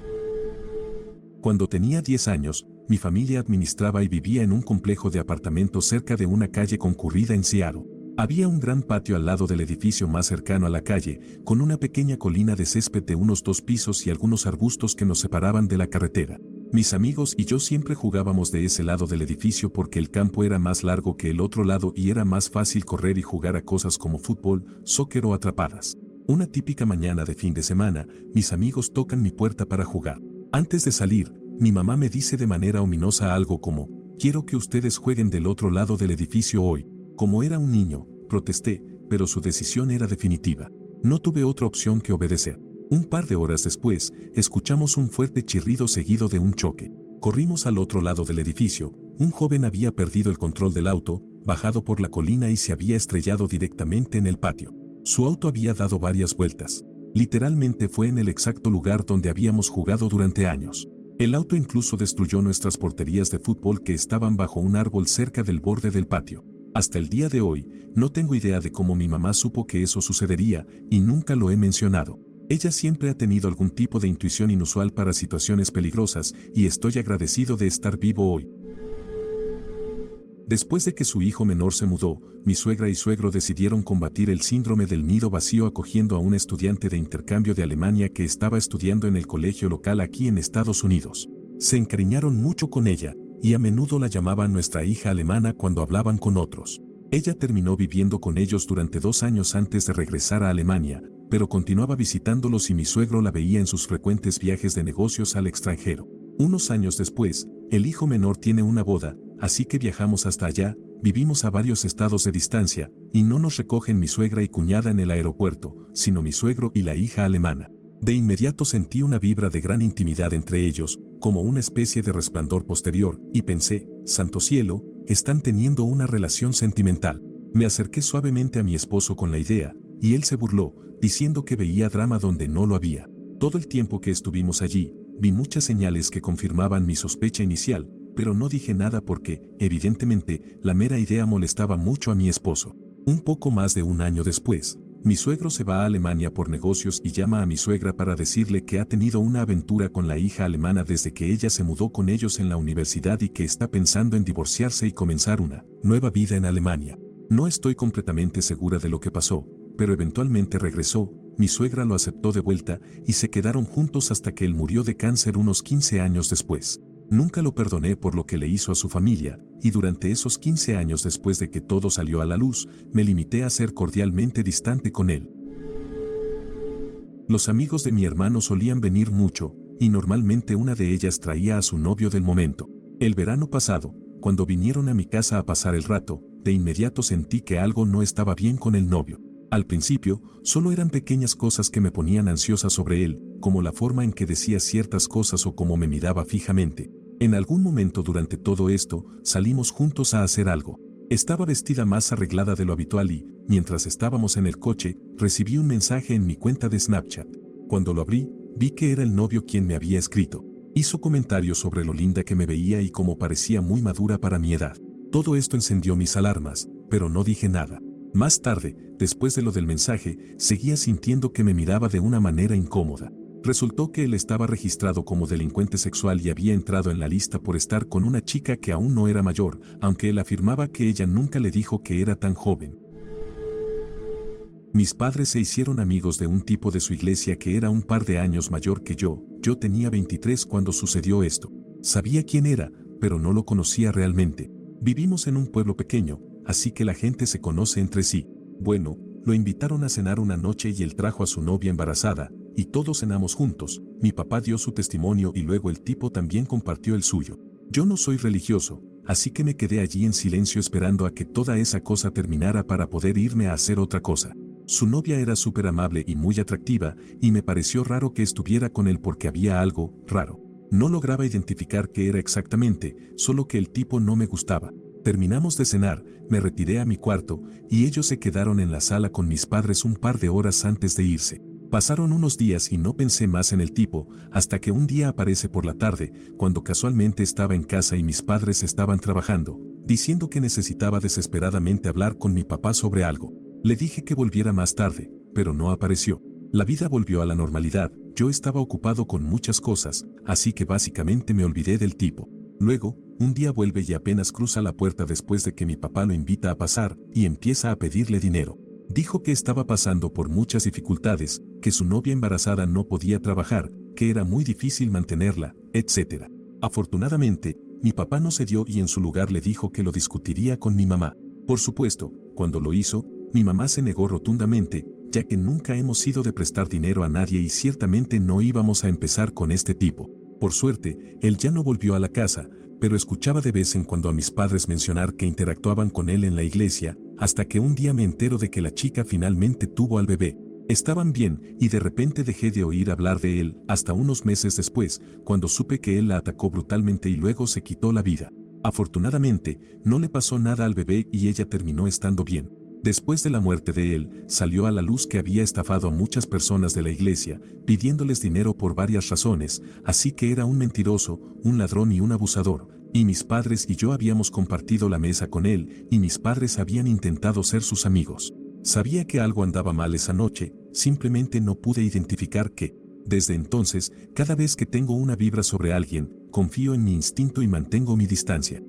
Cuando tenía diez años, mi familia administraba y vivía en un complejo de apartamentos cerca de una calle concurrida en Seattle. Había un gran patio al lado del edificio más cercano a la calle, con una pequeña colina de césped de unos dos pisos y algunos arbustos que nos separaban de la carretera. Mis amigos y yo siempre jugábamos de ese lado del edificio porque el campo era más largo que el otro lado y era más fácil correr y jugar a cosas como fútbol, soccer o atrapadas. Una típica mañana de fin de semana, mis amigos tocan mi puerta para jugar. Antes de salir, mi mamá me dice de manera ominosa algo como, Quiero que ustedes jueguen del otro lado del edificio hoy. Como era un niño, protesté, pero su decisión era definitiva. No tuve otra opción que obedecer. Un par de horas después, escuchamos un fuerte chirrido seguido de un choque. Corrimos al otro lado del edificio. Un joven había perdido el control del auto, bajado por la colina y se había estrellado directamente en el patio. Su auto había dado varias vueltas. Literalmente fue en el exacto lugar donde habíamos jugado durante años. El auto incluso destruyó nuestras porterías de fútbol que estaban bajo un árbol cerca del borde del patio. Hasta el día de hoy, no tengo idea de cómo mi mamá supo que eso sucedería, y nunca lo he mencionado. Ella siempre ha tenido algún tipo de intuición inusual para situaciones peligrosas, y estoy agradecido de estar vivo hoy. Después de que su hijo menor se mudó, mi suegra y suegro decidieron combatir el síndrome del nido vacío acogiendo a un estudiante de intercambio de Alemania que estaba estudiando en el colegio local aquí en Estados Unidos. Se encariñaron mucho con ella, y a menudo la llamaban nuestra hija alemana cuando hablaban con otros. Ella terminó viviendo con ellos durante dos años antes de regresar a Alemania, pero continuaba visitándolos y mi suegro la veía en sus frecuentes viajes de negocios al extranjero. Unos años después, el hijo menor tiene una boda, así que viajamos hasta allá, vivimos a varios estados de distancia, y no nos recogen mi suegra y cuñada en el aeropuerto, sino mi suegro y la hija alemana. De inmediato sentí una vibra de gran intimidad entre ellos, como una especie de resplandor posterior, y pensé, santo cielo, están teniendo una relación sentimental. Me acerqué suavemente a mi esposo con la idea, y él se burló, diciendo que veía drama donde no lo había. Todo el tiempo que estuvimos allí, vi muchas señales que confirmaban mi sospecha inicial, pero no dije nada porque, evidentemente, la mera idea molestaba mucho a mi esposo. Un poco más de un año después, mi suegro se va a Alemania por negocios y llama a mi suegra para decirle que ha tenido una aventura con la hija alemana desde que ella se mudó con ellos en la universidad y que está pensando en divorciarse y comenzar una nueva vida en Alemania. No estoy completamente segura de lo que pasó, pero eventualmente regresó, mi suegra lo aceptó de vuelta y se quedaron juntos hasta que él murió de cáncer unos quince años después. Nunca lo perdoné por lo que le hizo a su familia, y durante esos quince años después de que todo salió a la luz, me limité a ser cordialmente distante con él. Los amigos de mi hermano solían venir mucho, y normalmente una de ellas traía a su novio del momento. El verano pasado, cuando vinieron a mi casa a pasar el rato, de inmediato sentí que algo no estaba bien con el novio. Al principio, solo eran pequeñas cosas que me ponían ansiosa sobre él, como la forma en que decía ciertas cosas o cómo me miraba fijamente. En algún momento durante todo esto, salimos juntos a hacer algo. Estaba vestida más arreglada de lo habitual y, mientras estábamos en el coche, recibí un mensaje en mi cuenta de Snapchat. Cuando lo abrí, vi que era el novio quien me había escrito. Hizo comentarios sobre lo linda que me veía y cómo parecía muy madura para mi edad. Todo esto encendió mis alarmas, pero no dije nada. Más tarde, después de lo del mensaje, seguía sintiendo que me miraba de una manera incómoda. Resultó que él estaba registrado como delincuente sexual y había entrado en la lista por estar con una chica que aún no era mayor, aunque él afirmaba que ella nunca le dijo que era tan joven. Mis padres se hicieron amigos de un tipo de su iglesia que era un par de años mayor que yo. Yo tenía veintitrés cuando sucedió esto. Sabía quién era, pero no lo conocía realmente. Vivimos en un pueblo pequeño, así que la gente se conoce entre sí. Bueno, lo invitaron a cenar una noche y él trajo a su novia embarazada, y todos cenamos juntos. Mi papá dio su testimonio y luego el tipo también compartió el suyo. Yo no soy religioso, así que me quedé allí en silencio esperando a que toda esa cosa terminara para poder irme a hacer otra cosa. Su novia era súper amable y muy atractiva, y me pareció raro que estuviera con él porque había algo raro. No lograba identificar qué era exactamente, solo que el tipo no me gustaba. Terminamos de cenar, me retiré a mi cuarto, y ellos se quedaron en la sala con mis padres un par de horas antes de irse. Pasaron unos días y no pensé más en el tipo, hasta que un día aparece por la tarde, cuando casualmente estaba en casa y mis padres estaban trabajando, diciendo que necesitaba desesperadamente hablar con mi papá sobre algo. Le dije que volviera más tarde, pero no apareció. La vida volvió a la normalidad, yo estaba ocupado con muchas cosas, así que básicamente me olvidé del tipo. Luego, un día vuelve y apenas cruza la puerta después de que mi papá lo invita a pasar, y empieza a pedirle dinero. Dijo que estaba pasando por muchas dificultades, que su novia embarazada no podía trabajar, que era muy difícil mantenerla, etcétera. Afortunadamente, mi papá no cedió y en su lugar le dijo que lo discutiría con mi mamá. Por supuesto, cuando lo hizo, mi mamá se negó rotundamente, ya que nunca hemos sido de prestar dinero a nadie y ciertamente no íbamos a empezar con este tipo. Por suerte, él ya no volvió a la casa, pero escuchaba de vez en cuando a mis padres mencionar que interactuaban con él en la iglesia, hasta que un día me entero de que la chica finalmente tuvo al bebé. Estaban bien, y de repente dejé de oír hablar de él, hasta unos meses después, cuando supe que él la atacó brutalmente y luego se quitó la vida. Afortunadamente, no le pasó nada al bebé y ella terminó estando bien. Después de la muerte de él, salió a la luz que había estafado a muchas personas de la iglesia, pidiéndoles dinero por varias razones, así que era un mentiroso, un ladrón y un abusador, y mis padres y yo habíamos compartido la mesa con él, y mis padres habían intentado ser sus amigos. Sabía que algo andaba mal esa noche, simplemente no pude identificar qué. Desde entonces, cada vez que tengo una vibra sobre alguien, confío en mi instinto y mantengo mi distancia.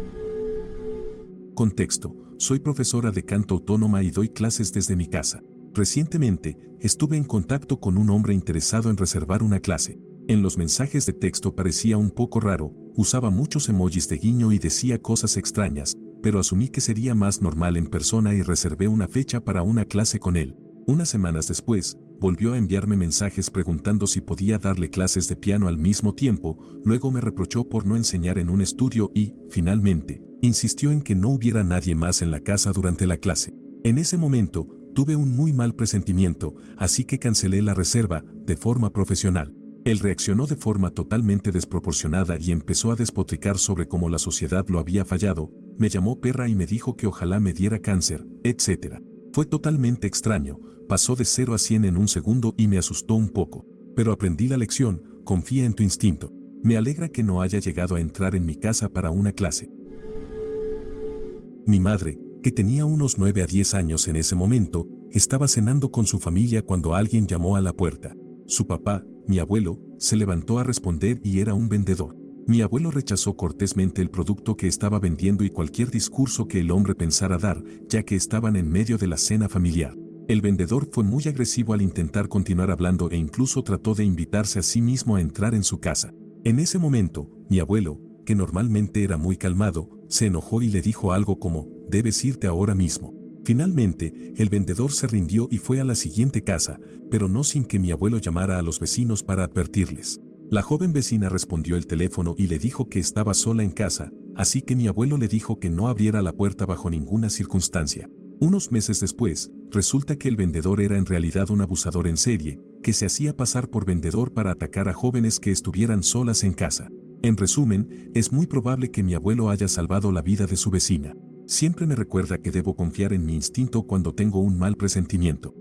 Contexto: soy profesora de canto autónoma y doy clases desde mi casa. Recientemente, estuve en contacto con un hombre interesado en reservar una clase. En los mensajes de texto parecía un poco raro, usaba muchos emojis de guiño y decía cosas extrañas, pero asumí que sería más normal en persona y reservé una fecha para una clase con él. Unas semanas después, volvió a enviarme mensajes preguntando si podía darle clases de piano al mismo tiempo, luego me reprochó por no enseñar en un estudio y, finalmente, insistió en que no hubiera nadie más en la casa durante la clase. En ese momento, tuve un muy mal presentimiento, así que cancelé la reserva, de forma profesional. Él reaccionó de forma totalmente desproporcionada y empezó a despotricar sobre cómo la sociedad lo había fallado, me llamó perra y me dijo que ojalá me diera cáncer, etcétera. Fue totalmente extraño, pasó de cero a cien en un segundo y me asustó un poco. Pero aprendí la lección, confía en tu instinto. Me alegra que no haya llegado a entrar en mi casa para una clase. Mi madre, que tenía unos nueve a diez años en ese momento, estaba cenando con su familia cuando alguien llamó a la puerta. Su papá, mi abuelo, se levantó a responder y era un vendedor. Mi abuelo rechazó cortésmente el producto que estaba vendiendo y cualquier discurso que el hombre pensara dar, ya que estaban en medio de la cena familiar. El vendedor fue muy agresivo al intentar continuar hablando e incluso trató de invitarse a sí mismo a entrar en su casa. En ese momento, mi abuelo, que normalmente era muy calmado, se enojó y le dijo algo como, «Debes irte ahora mismo». Finalmente, el vendedor se rindió y fue a la siguiente casa, pero no sin que mi abuelo llamara a los vecinos para advertirles. La joven vecina respondió el teléfono y le dijo que estaba sola en casa, así que mi abuelo le dijo que no abriera la puerta bajo ninguna circunstancia. Unos meses después, resulta que el vendedor era en realidad un abusador en serie, que se hacía pasar por vendedor para atacar a jóvenes que estuvieran solas en casa. En resumen, es muy probable que mi abuelo haya salvado la vida de su vecina. Siempre me recuerda que debo confiar en mi instinto cuando tengo un mal presentimiento.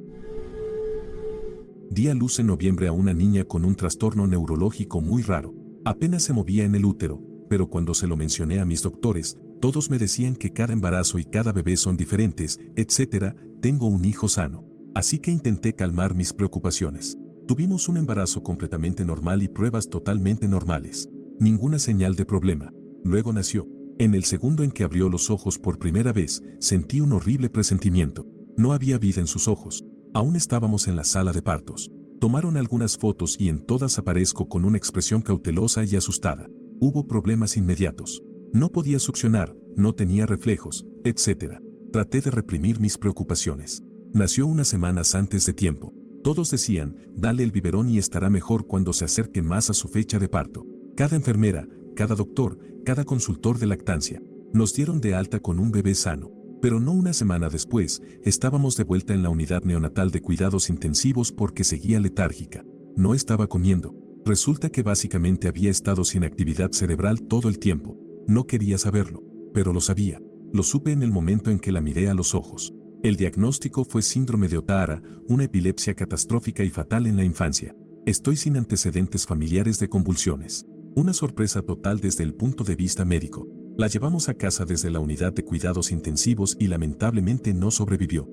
Di a luz en noviembre a una niña con un trastorno neurológico muy raro. Apenas se movía en el útero, pero cuando se lo mencioné a mis doctores, todos me decían que cada embarazo y cada bebé son diferentes, etcétera. Tengo un hijo sano. Así que intenté calmar mis preocupaciones. Tuvimos un embarazo completamente normal y pruebas totalmente normales. Ninguna señal de problema. Luego nació. En el segundo en que abrió los ojos por primera vez, sentí un horrible presentimiento. No había vida en sus ojos. Aún estábamos en la sala de partos. Tomaron algunas fotos y en todas aparezco con una expresión cautelosa y asustada. Hubo problemas inmediatos. No podía succionar, no tenía reflejos, etcétera. Traté de reprimir mis preocupaciones. Nació unas semanas antes de tiempo. Todos decían, dale el biberón y estará mejor cuando se acerque más a su fecha de parto. Cada enfermera, cada doctor, cada consultor de lactancia, nos dieron de alta con un bebé sano. Pero no una semana después, estábamos de vuelta en la unidad neonatal de cuidados intensivos porque seguía letárgica. No estaba comiendo. Resulta que básicamente había estado sin actividad cerebral todo el tiempo. No quería saberlo, pero lo sabía. Lo supe en el momento en que la miré a los ojos. El diagnóstico fue síndrome de Ohtahara, una epilepsia catastrófica y fatal en la infancia. Estoy sin antecedentes familiares de convulsiones. Una sorpresa total desde el punto de vista médico. La llevamos a casa desde la unidad de cuidados intensivos y lamentablemente no sobrevivió.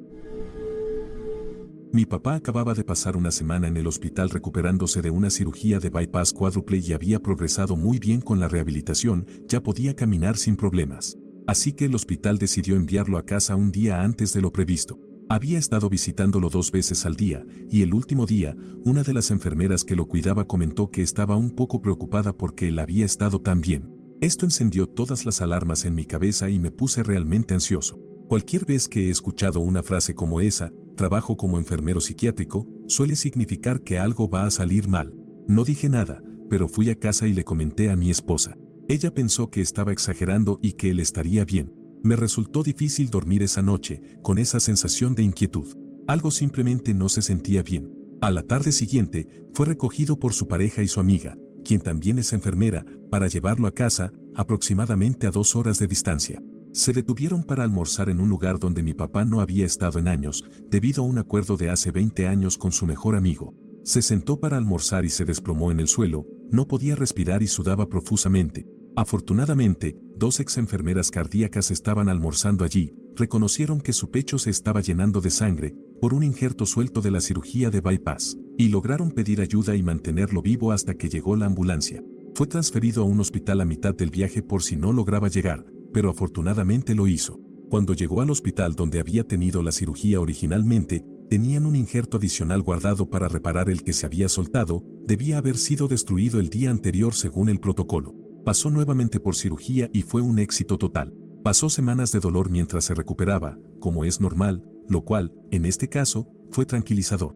Mi papá acababa de pasar una semana en el hospital recuperándose de una cirugía de bypass cuádruple y había progresado muy bien con la rehabilitación, ya podía caminar sin problemas. Así que el hospital decidió enviarlo a casa un día antes de lo previsto. Había estado visitándolo dos veces al día, y el último día, una de las enfermeras que lo cuidaba comentó que estaba un poco preocupada porque él había estado tan bien. Esto encendió todas las alarmas en mi cabeza y me puse realmente ansioso. Cualquier vez que he escuchado una frase como esa, trabajo como enfermero psiquiátrico, suele significar que algo va a salir mal. No dije nada, pero fui a casa y le comenté a mi esposa. Ella pensó que estaba exagerando y que él estaría bien. Me resultó difícil dormir esa noche, con esa sensación de inquietud. Algo simplemente no se sentía bien. A la tarde siguiente, fue recogido por su pareja y su amiga, quien también es enfermera, para llevarlo a casa, aproximadamente a dos horas de distancia. Se detuvieron para almorzar en un lugar donde mi papá no había estado en años, debido a un acuerdo de hace veinte años con su mejor amigo. Se sentó para almorzar y se desplomó en el suelo, no podía respirar y sudaba profusamente. Afortunadamente, dos ex enfermeras cardíacas estaban almorzando allí, reconocieron que su pecho se estaba llenando de sangre, por un injerto suelto de la cirugía de bypass, y lograron pedir ayuda y mantenerlo vivo hasta que llegó la ambulancia. Fue transferido a un hospital a mitad del viaje por si no lograba llegar, pero afortunadamente lo hizo. Cuando llegó al hospital donde había tenido la cirugía originalmente, tenían un injerto adicional guardado para reparar el que se había soltado, debía haber sido destruido el día anterior según el protocolo. Pasó nuevamente por cirugía y fue un éxito total. Pasó semanas de dolor mientras se recuperaba, como es normal, lo cual, en este caso, fue tranquilizador.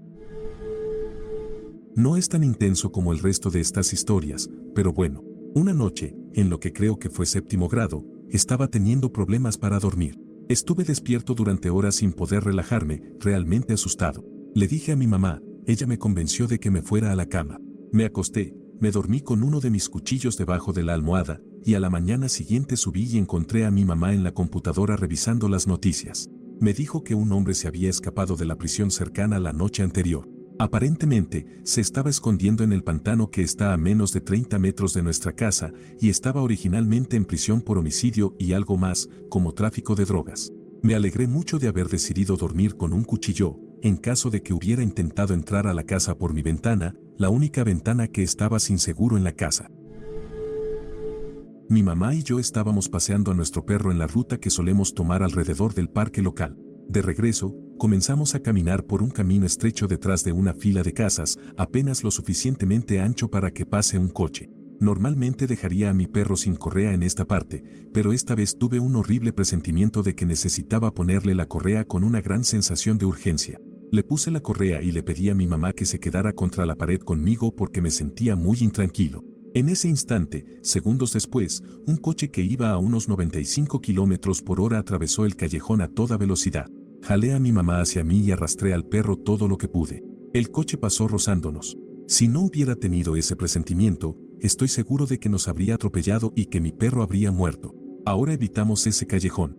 No es tan intenso como el resto de estas historias, pero bueno, una noche, en lo que creo que fue séptimo grado, estaba teniendo problemas para dormir. Estuve despierto durante horas sin poder relajarme, realmente asustado. Le dije a mi mamá, ella me convenció de que me fuera a la cama. Me acosté, me dormí con uno de mis cuchillos debajo de la almohada, y a la mañana siguiente subí y encontré a mi mamá en la computadora revisando las noticias. Me dijo que un hombre se había escapado de la prisión cercana la noche anterior. Aparentemente, se estaba escondiendo en el pantano que está a menos de treinta metros de nuestra casa y estaba originalmente en prisión por homicidio y algo más, como tráfico de drogas. Me alegré mucho de haber decidido dormir con un cuchillo, en caso de que hubiera intentado entrar a la casa por mi ventana, la única ventana que estaba sin seguro en la casa. Mi mamá y yo estábamos paseando a nuestro perro en la ruta que solemos tomar alrededor del parque local. De regreso, comenzamos a caminar por un camino estrecho detrás de una fila de casas, apenas lo suficientemente ancho para que pase un coche. Normalmente dejaría a mi perro sin correa en esta parte, pero esta vez tuve un horrible presentimiento de que necesitaba ponerle la correa con una gran sensación de urgencia. Le puse la correa y le pedí a mi mamá que se quedara contra la pared conmigo porque me sentía muy intranquilo. En ese instante, segundos después, un coche que iba a unos noventa y cinco kilómetros por hora atravesó el callejón a toda velocidad. Jalé a mi mamá hacia mí y arrastré al perro todo lo que pude. El coche pasó rozándonos. Si no hubiera tenido ese presentimiento, estoy seguro de que nos habría atropellado y que mi perro habría muerto. Ahora evitamos ese callejón.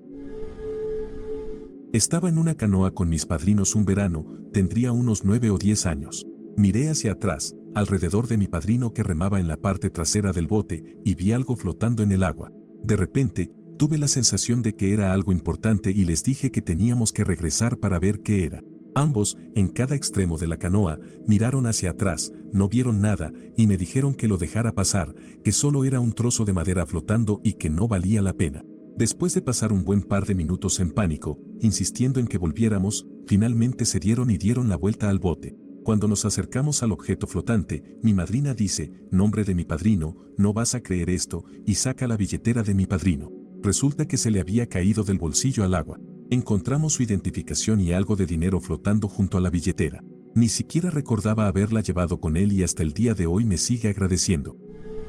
Estaba en una canoa con mis padrinos un verano, tendría unos nueve o diez años. Miré hacia atrás, alrededor de mi padrino que remaba en la parte trasera del bote, y vi algo flotando en el agua. De repente, tuve la sensación de que era algo importante y les dije que teníamos que regresar para ver qué era. Ambos, en cada extremo de la canoa, miraron hacia atrás, no vieron nada, y me dijeron que lo dejara pasar, que solo era un trozo de madera flotando y que no valía la pena. Después de pasar un buen par de minutos en pánico, insistiendo en que volviéramos, finalmente se dieron y dieron la vuelta al bote. Cuando nos acercamos al objeto flotante, mi madrina dice, nombre de mi padrino, no vas a creer esto, y saca la billetera de mi padrino. Resulta que se le había caído del bolsillo al agua. Encontramos su identificación y algo de dinero flotando junto a la billetera. Ni siquiera recordaba haberla llevado con él y hasta el día de hoy me sigue agradeciendo.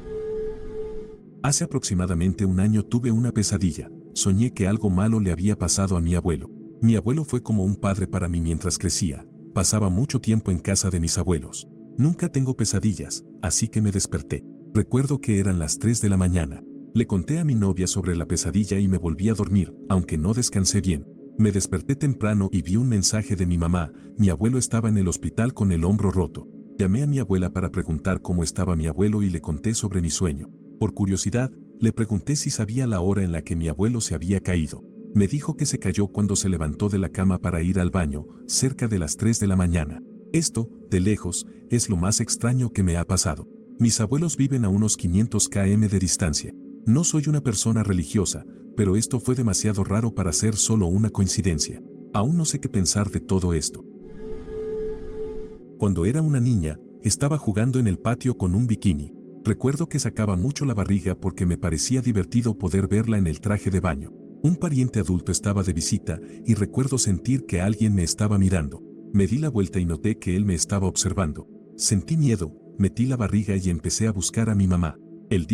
Hace aproximadamente un año tuve una pesadilla. Soñé que algo malo le había pasado a mi abuelo. Mi abuelo fue como un padre para mí mientras crecía. Pasaba mucho tiempo en casa de mis abuelos. Nunca tengo pesadillas, así que me desperté. Recuerdo que eran las tres de la mañana. Le conté a mi novia sobre la pesadilla y me volví a dormir, aunque no descansé bien. Me desperté temprano y vi un mensaje de mi mamá. Mi abuelo estaba en el hospital con el hombro roto. Llamé a mi abuela para preguntar cómo estaba mi abuelo y le conté sobre mi sueño. Por curiosidad, le pregunté si sabía la hora en la que mi abuelo se había caído. Me dijo que se cayó cuando se levantó de la cama para ir al baño, cerca de las tres de la mañana. Esto, de lejos, es lo más extraño que me ha pasado. Mis abuelos viven a unos quinientos kilómetros de distancia. No soy una persona religiosa, pero esto fue demasiado raro para ser solo una coincidencia. Aún no sé qué pensar de todo esto. Cuando era una niña, estaba jugando en el patio con un bikini. Recuerdo que sacaba mucho la barriga porque me parecía divertido poder verla en el traje de baño. Un pariente adulto estaba de visita y recuerdo sentir que alguien me estaba mirando. Me di la vuelta y noté que él me estaba observando. Sentí miedo, metí la barriga y empecé a buscar a mi mamá. Él dijo,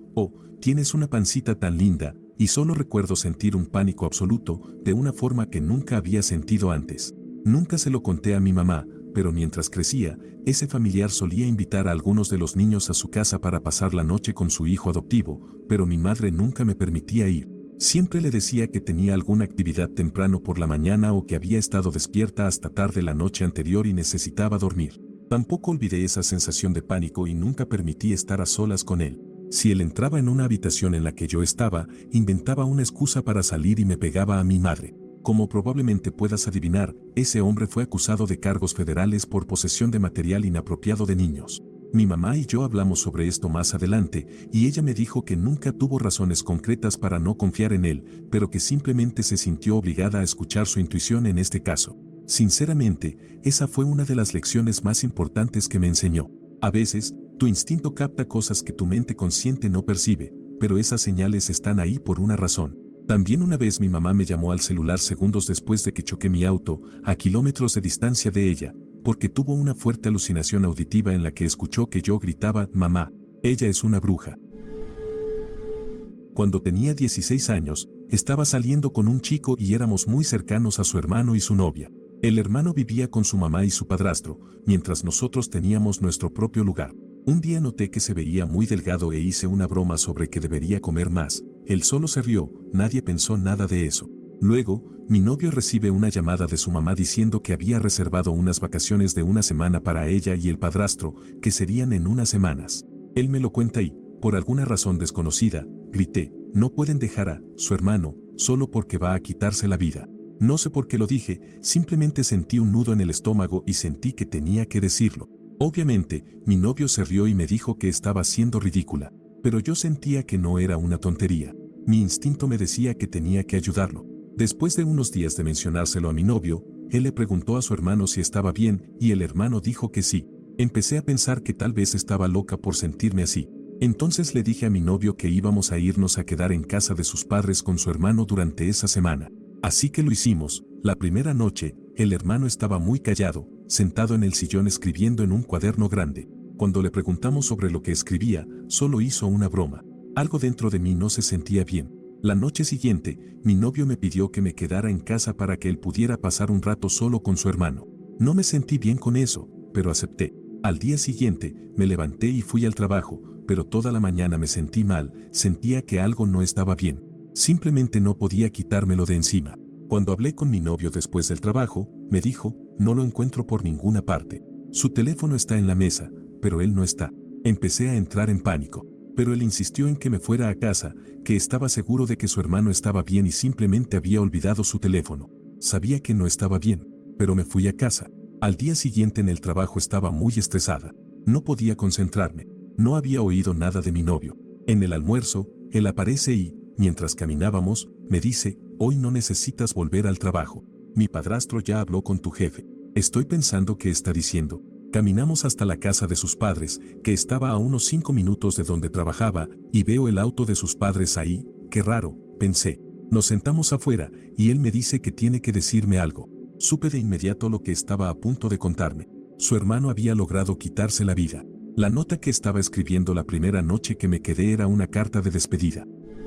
oh, tienes una pancita tan linda, y solo recuerdo sentir un pánico absoluto, de una forma que nunca había sentido antes. Nunca se lo conté a mi mamá, pero mientras crecía, ese familiar solía invitar a algunos de los niños a su casa para pasar la noche con su hijo adoptivo, pero mi madre nunca me permitía ir. Siempre le decía que tenía alguna actividad temprano por la mañana o que había estado despierta hasta tarde la noche anterior y necesitaba dormir. Tampoco olvidé esa sensación de pánico y nunca permití estar a solas con él. Si él entraba en una habitación en la que yo estaba, inventaba una excusa para salir y me pegaba a mi madre. Como probablemente puedas adivinar, ese hombre fue acusado de cargos federales por posesión de material inapropiado de niños. Mi mamá y yo hablamos sobre esto más adelante, y ella me dijo que nunca tuvo razones concretas para no confiar en él, pero que simplemente se sintió obligada a escuchar su intuición en este caso. Sinceramente, esa fue una de las lecciones más importantes que me enseñó. A veces, tu instinto capta cosas que tu mente consciente no percibe, pero esas señales están ahí por una razón. También una vez mi mamá me llamó al celular segundos después de que choqué mi auto, a kilómetros de distancia de ella, porque tuvo una fuerte alucinación auditiva en la que escuchó que yo gritaba, «Mamá, ella es una bruja». Cuando tenía dieciséis años, estaba saliendo con un chico y éramos muy cercanos a su hermano y su novia. El hermano vivía con su mamá y su padrastro, mientras nosotros teníamos nuestro propio lugar. Un día noté que se veía muy delgado e hice una broma sobre que debería comer más. Él solo se rió, nadie pensó nada de eso. Luego, mi novio recibe una llamada de su mamá diciendo que había reservado unas vacaciones de una semana para ella y el padrastro, que serían en unas semanas. Él me lo cuenta y, por alguna razón desconocida, grité, no pueden dejar a su hermano, solo porque va a quitarse la vida. No sé por qué lo dije, simplemente sentí un nudo en el estómago y sentí que tenía que decirlo. Obviamente, mi novio se rió y me dijo que estaba siendo ridícula, pero yo sentía que no era una tontería. Mi instinto me decía que tenía que ayudarlo. Después de unos días de mencionárselo a mi novio, él le preguntó a su hermano si estaba bien y el hermano dijo que sí. Empecé a pensar que tal vez estaba loca por sentirme así. Entonces le dije a mi novio que íbamos a irnos a quedar en casa de sus padres con su hermano durante esa semana. Así que lo hicimos. La primera noche, el hermano estaba muy callado, sentado en el sillón escribiendo en un cuaderno grande. Cuando le preguntamos sobre lo que escribía, solo hizo una broma. Algo dentro de mí no se sentía bien. La noche siguiente, mi novio me pidió que me quedara en casa para que él pudiera pasar un rato solo con su hermano. No me sentí bien con eso, pero acepté. Al día siguiente, me levanté y fui al trabajo, pero toda la mañana me sentí mal, sentía que algo no estaba bien. Simplemente no podía quitármelo de encima. Cuando hablé con mi novio después del trabajo, me dijo, no lo encuentro por ninguna parte. Su teléfono está en la mesa, pero él no está. Empecé a entrar en pánico. Pero él insistió en que me fuera a casa, que estaba seguro de que su hermano estaba bien y simplemente había olvidado su teléfono. Sabía que no estaba bien, pero me fui a casa. Al día siguiente en el trabajo estaba muy estresada. No podía concentrarme. No había oído nada de mi novio. En el almuerzo, él aparece y, mientras caminábamos, me dice, hoy no necesitas volver al trabajo. Mi padrastro ya habló con tu jefe. Estoy pensando qué está diciendo. Caminamos hasta la casa de sus padres, que estaba a unos cinco minutos de donde trabajaba, y veo el auto de sus padres ahí. Qué raro, pensé. Nos sentamos afuera, y él me dice que tiene que decirme algo. Supe de inmediato lo que estaba a punto de contarme. Su hermano había logrado quitarse la vida. La nota que estaba escribiendo la primera noche que me quedé era una carta de despedida.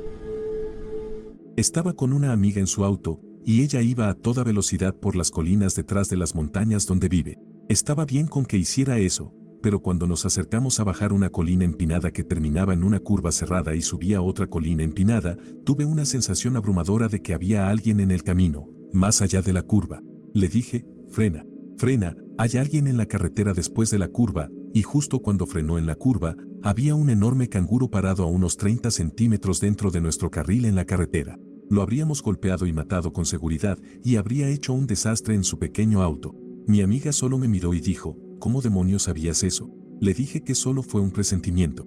Estaba con una amiga en su auto, y ella iba a toda velocidad por las colinas detrás de las montañas donde vive. Estaba bien con que hiciera eso, pero cuando nos acercamos a bajar una colina empinada que terminaba en una curva cerrada y subía otra colina empinada, tuve una sensación abrumadora de que había alguien en el camino, más allá de la curva. Le dije, frena, frena, hay alguien en la carretera después de la curva, y justo cuando frenó en la curva, había un enorme canguro parado a unos treinta centímetros dentro de nuestro carril en la carretera. Lo habríamos golpeado y matado con seguridad, y habría hecho un desastre en su pequeño auto. Mi amiga solo me miró y dijo, ¿cómo demonios sabías eso? Le dije que solo fue un presentimiento.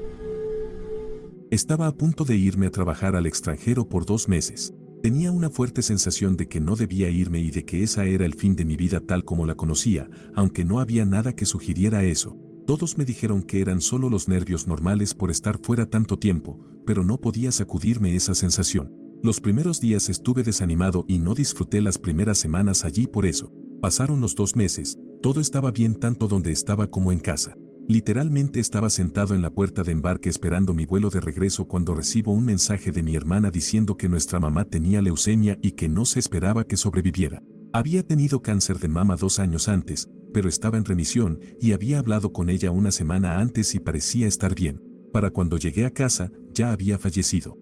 Estaba a punto de irme a trabajar al extranjero por dos meses. Tenía una fuerte sensación de que no debía irme y de que esa era el fin de mi vida tal como la conocía, aunque no había nada que sugiriera eso. Todos me dijeron que eran solo los nervios normales por estar fuera tanto tiempo, pero no podía sacudirme esa sensación. Los primeros días estuve desanimado y no disfruté las primeras semanas allí por eso. Pasaron los dos meses, todo estaba bien tanto donde estaba como en casa. Literalmente estaba sentado en la puerta de embarque esperando mi vuelo de regreso cuando recibo un mensaje de mi hermana diciendo que nuestra mamá tenía leucemia y que no se esperaba que sobreviviera. Había tenido cáncer de mama dos años antes, pero estaba en remisión y había hablado con ella una semana antes y parecía estar bien. Para cuando llegué a casa, ya había fallecido.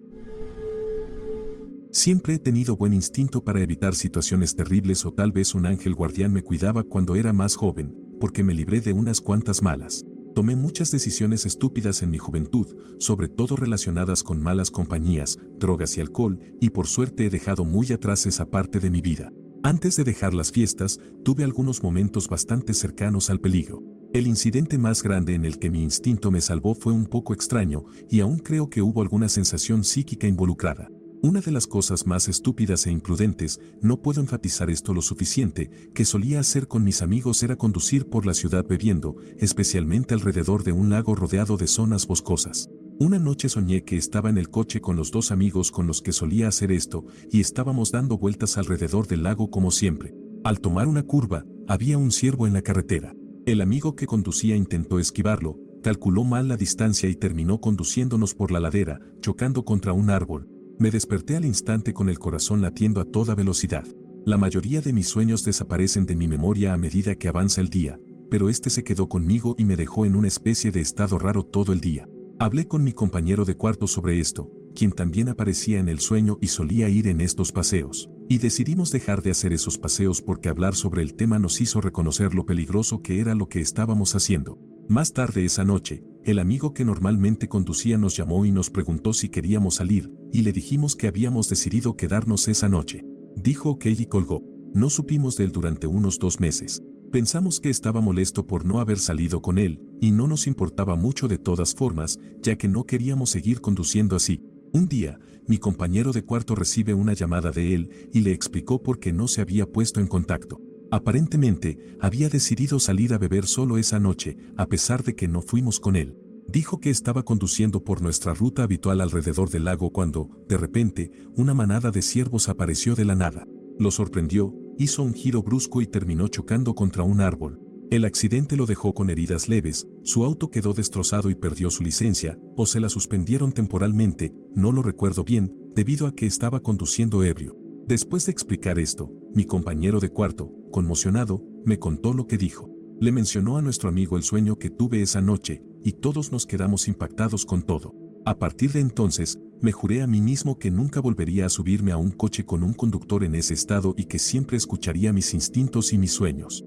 Siempre he tenido buen instinto para evitar situaciones terribles o tal vez un ángel guardián me cuidaba cuando era más joven, porque me libré de unas cuantas malas. Tomé muchas decisiones estúpidas en mi juventud, sobre todo relacionadas con malas compañías, drogas y alcohol, y por suerte he dejado muy atrás esa parte de mi vida. Antes de dejar las fiestas, tuve algunos momentos bastante cercanos al peligro. El incidente más grande en el que mi instinto me salvó fue un poco extraño, y aún creo que hubo alguna sensación psíquica involucrada. Una de las cosas más estúpidas e imprudentes, no puedo enfatizar esto lo suficiente, que solía hacer con mis amigos era conducir por la ciudad bebiendo, especialmente alrededor de un lago rodeado de zonas boscosas. Una noche soñé que estaba en el coche con los dos amigos con los que solía hacer esto, y estábamos dando vueltas alrededor del lago como siempre. Al tomar una curva, había un ciervo en la carretera. El amigo que conducía intentó esquivarlo, calculó mal la distancia y terminó conduciéndonos por la ladera, chocando contra un árbol. Me desperté al instante con el corazón latiendo a toda velocidad. La mayoría de mis sueños desaparecen de mi memoria a medida que avanza el día, pero este se quedó conmigo y me dejó en una especie de estado raro todo el día. Hablé con mi compañero de cuarto sobre esto, quien también aparecía en el sueño y solía ir en estos paseos, y decidimos dejar de hacer esos paseos porque hablar sobre el tema nos hizo reconocer lo peligroso que era lo que estábamos haciendo. Más tarde esa noche, el amigo que normalmente conducía nos llamó y nos preguntó si queríamos salir, y le dijimos que habíamos decidido quedarnos esa noche. Dijo ok y colgó. No supimos de él durante unos dos meses. Pensamos que estaba molesto por no haber salido con él, y no nos importaba mucho de todas formas, ya que no queríamos seguir conduciendo así. Un día, mi compañero de cuarto recibe una llamada de él y le explicó por qué no se había puesto en contacto. Aparentemente, había decidido salir a beber solo esa noche, a pesar de que no fuimos con él. Dijo que estaba conduciendo por nuestra ruta habitual alrededor del lago cuando, de repente, una manada de ciervos apareció de la nada. Lo sorprendió, hizo un giro brusco y terminó chocando contra un árbol. El accidente lo dejó con heridas leves, su auto quedó destrozado y perdió su licencia, o se la suspendieron temporalmente, no lo recuerdo bien, debido a que estaba conduciendo ebrio. Después de explicar esto, mi compañero de cuarto, conmocionado, me contó lo que dijo. Le mencionó a nuestro amigo el sueño que tuve esa noche, y todos nos quedamos impactados con todo. A partir de entonces, me juré a mí mismo que nunca volvería a subirme a un coche con un conductor en ese estado y que siempre escucharía mis instintos y mis sueños.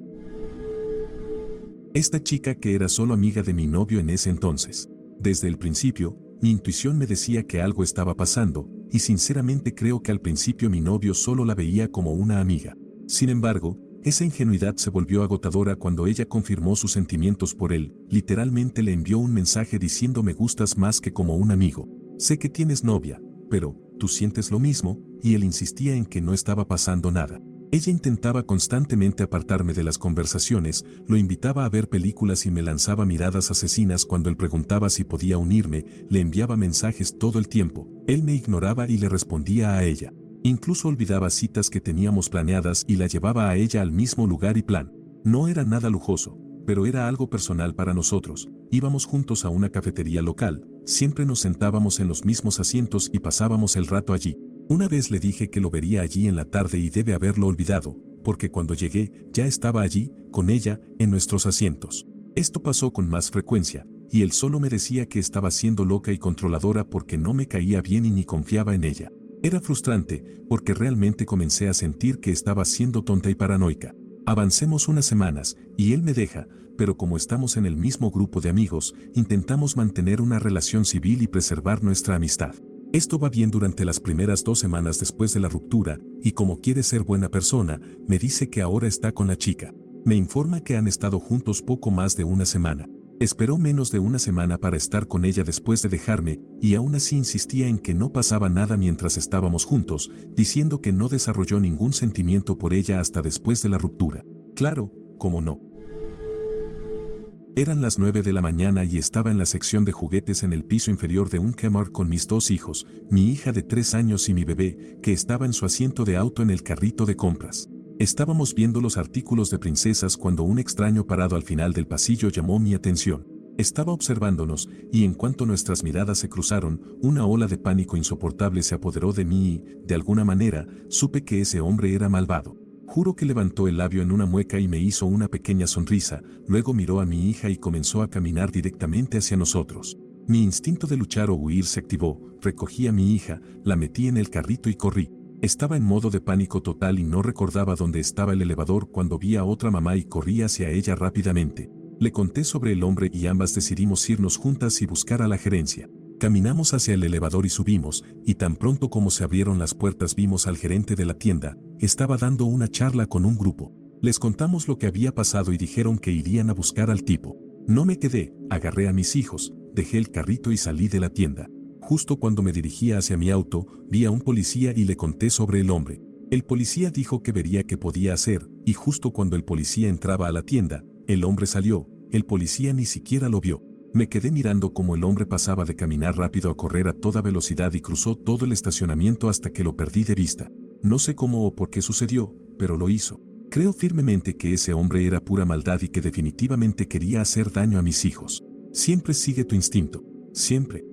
Esta chica que era solo amiga de mi novio en ese entonces. Desde el principio, mi intuición me decía que algo estaba pasando, y sinceramente creo que al principio mi novio solo la veía como una amiga. Sin embargo, esa ingenuidad se volvió agotadora cuando ella confirmó sus sentimientos por él, literalmente le envió un mensaje diciendo me gustas más que como un amigo. Sé que tienes novia, pero, ¿tú sientes lo mismo? Y él insistía en que no estaba pasando nada. Ella intentaba constantemente apartarme de las conversaciones, lo invitaba a ver películas y me lanzaba miradas asesinas cuando él preguntaba si podía unirme, le enviaba mensajes todo el tiempo, él me ignoraba y le respondía a ella. Incluso olvidaba citas que teníamos planeadas y la llevaba a ella al mismo lugar y plan. No era nada lujoso, pero era algo personal para nosotros. Íbamos juntos a una cafetería local, siempre nos sentábamos en los mismos asientos y pasábamos el rato allí. Una vez le dije que lo vería allí en la tarde y debe haberlo olvidado, porque cuando llegué, ya estaba allí, con ella, en nuestros asientos. Esto pasó con más frecuencia, y él solo me decía que estaba siendo loca y controladora porque no me caía bien y ni confiaba en ella. Era frustrante, porque realmente comencé a sentir que estaba siendo tonta y paranoica. Avancemos unas semanas, y él me deja, pero como estamos en el mismo grupo de amigos, intentamos mantener una relación civil y preservar nuestra amistad. Esto va bien durante las primeras dos semanas después de la ruptura, y como quiere ser buena persona, me dice que ahora está con la chica. Me informa que han estado juntos poco más de una semana. Esperó menos de una semana para estar con ella después de dejarme, y aún así insistía en que no pasaba nada mientras estábamos juntos, diciendo que no desarrolló ningún sentimiento por ella hasta después de la ruptura. Claro, cómo no. Eran las nueve de la mañana y estaba en la sección de juguetes en el piso inferior de un Kmart con mis dos hijos, mi hija de tres años y mi bebé, que estaba en su asiento de auto en el carrito de compras. Estábamos viendo los artículos de princesas cuando un extraño parado al final del pasillo llamó mi atención. Estaba observándonos, y en cuanto nuestras miradas se cruzaron, una ola de pánico insoportable se apoderó de mí y, de alguna manera, supe que ese hombre era malvado. Juro que levantó el labio en una mueca y me hizo una pequeña sonrisa, luego miró a mi hija y comenzó a caminar directamente hacia nosotros. Mi instinto de luchar o huir se activó, recogí a mi hija, la metí en el carrito y corrí. Estaba en modo de pánico total y no recordaba dónde estaba el elevador cuando vi a otra mamá y corrí hacia ella rápidamente. Le conté sobre el hombre y ambas decidimos irnos juntas y buscar a la gerencia. Caminamos hacia el elevador y subimos, y tan pronto como se abrieron las puertas vimos al gerente de la tienda. Estaba dando una charla con un grupo. Les contamos lo que había pasado y dijeron que irían a buscar al tipo. No me quedé, agarré a mis hijos, dejé el carrito y salí de la tienda. Justo cuando me dirigía hacia mi auto, vi a un policía y le conté sobre el hombre. El policía dijo que vería qué podía hacer, y justo cuando el policía entraba a la tienda, el hombre salió. El policía ni siquiera lo vio. Me quedé mirando cómo el hombre pasaba de caminar rápido a correr a toda velocidad y cruzó todo el estacionamiento hasta que lo perdí de vista. No sé cómo o por qué sucedió, pero lo hizo. Creo firmemente que ese hombre era pura maldad y que definitivamente quería hacer daño a mis hijos. Siempre sigue tu instinto. Siempre.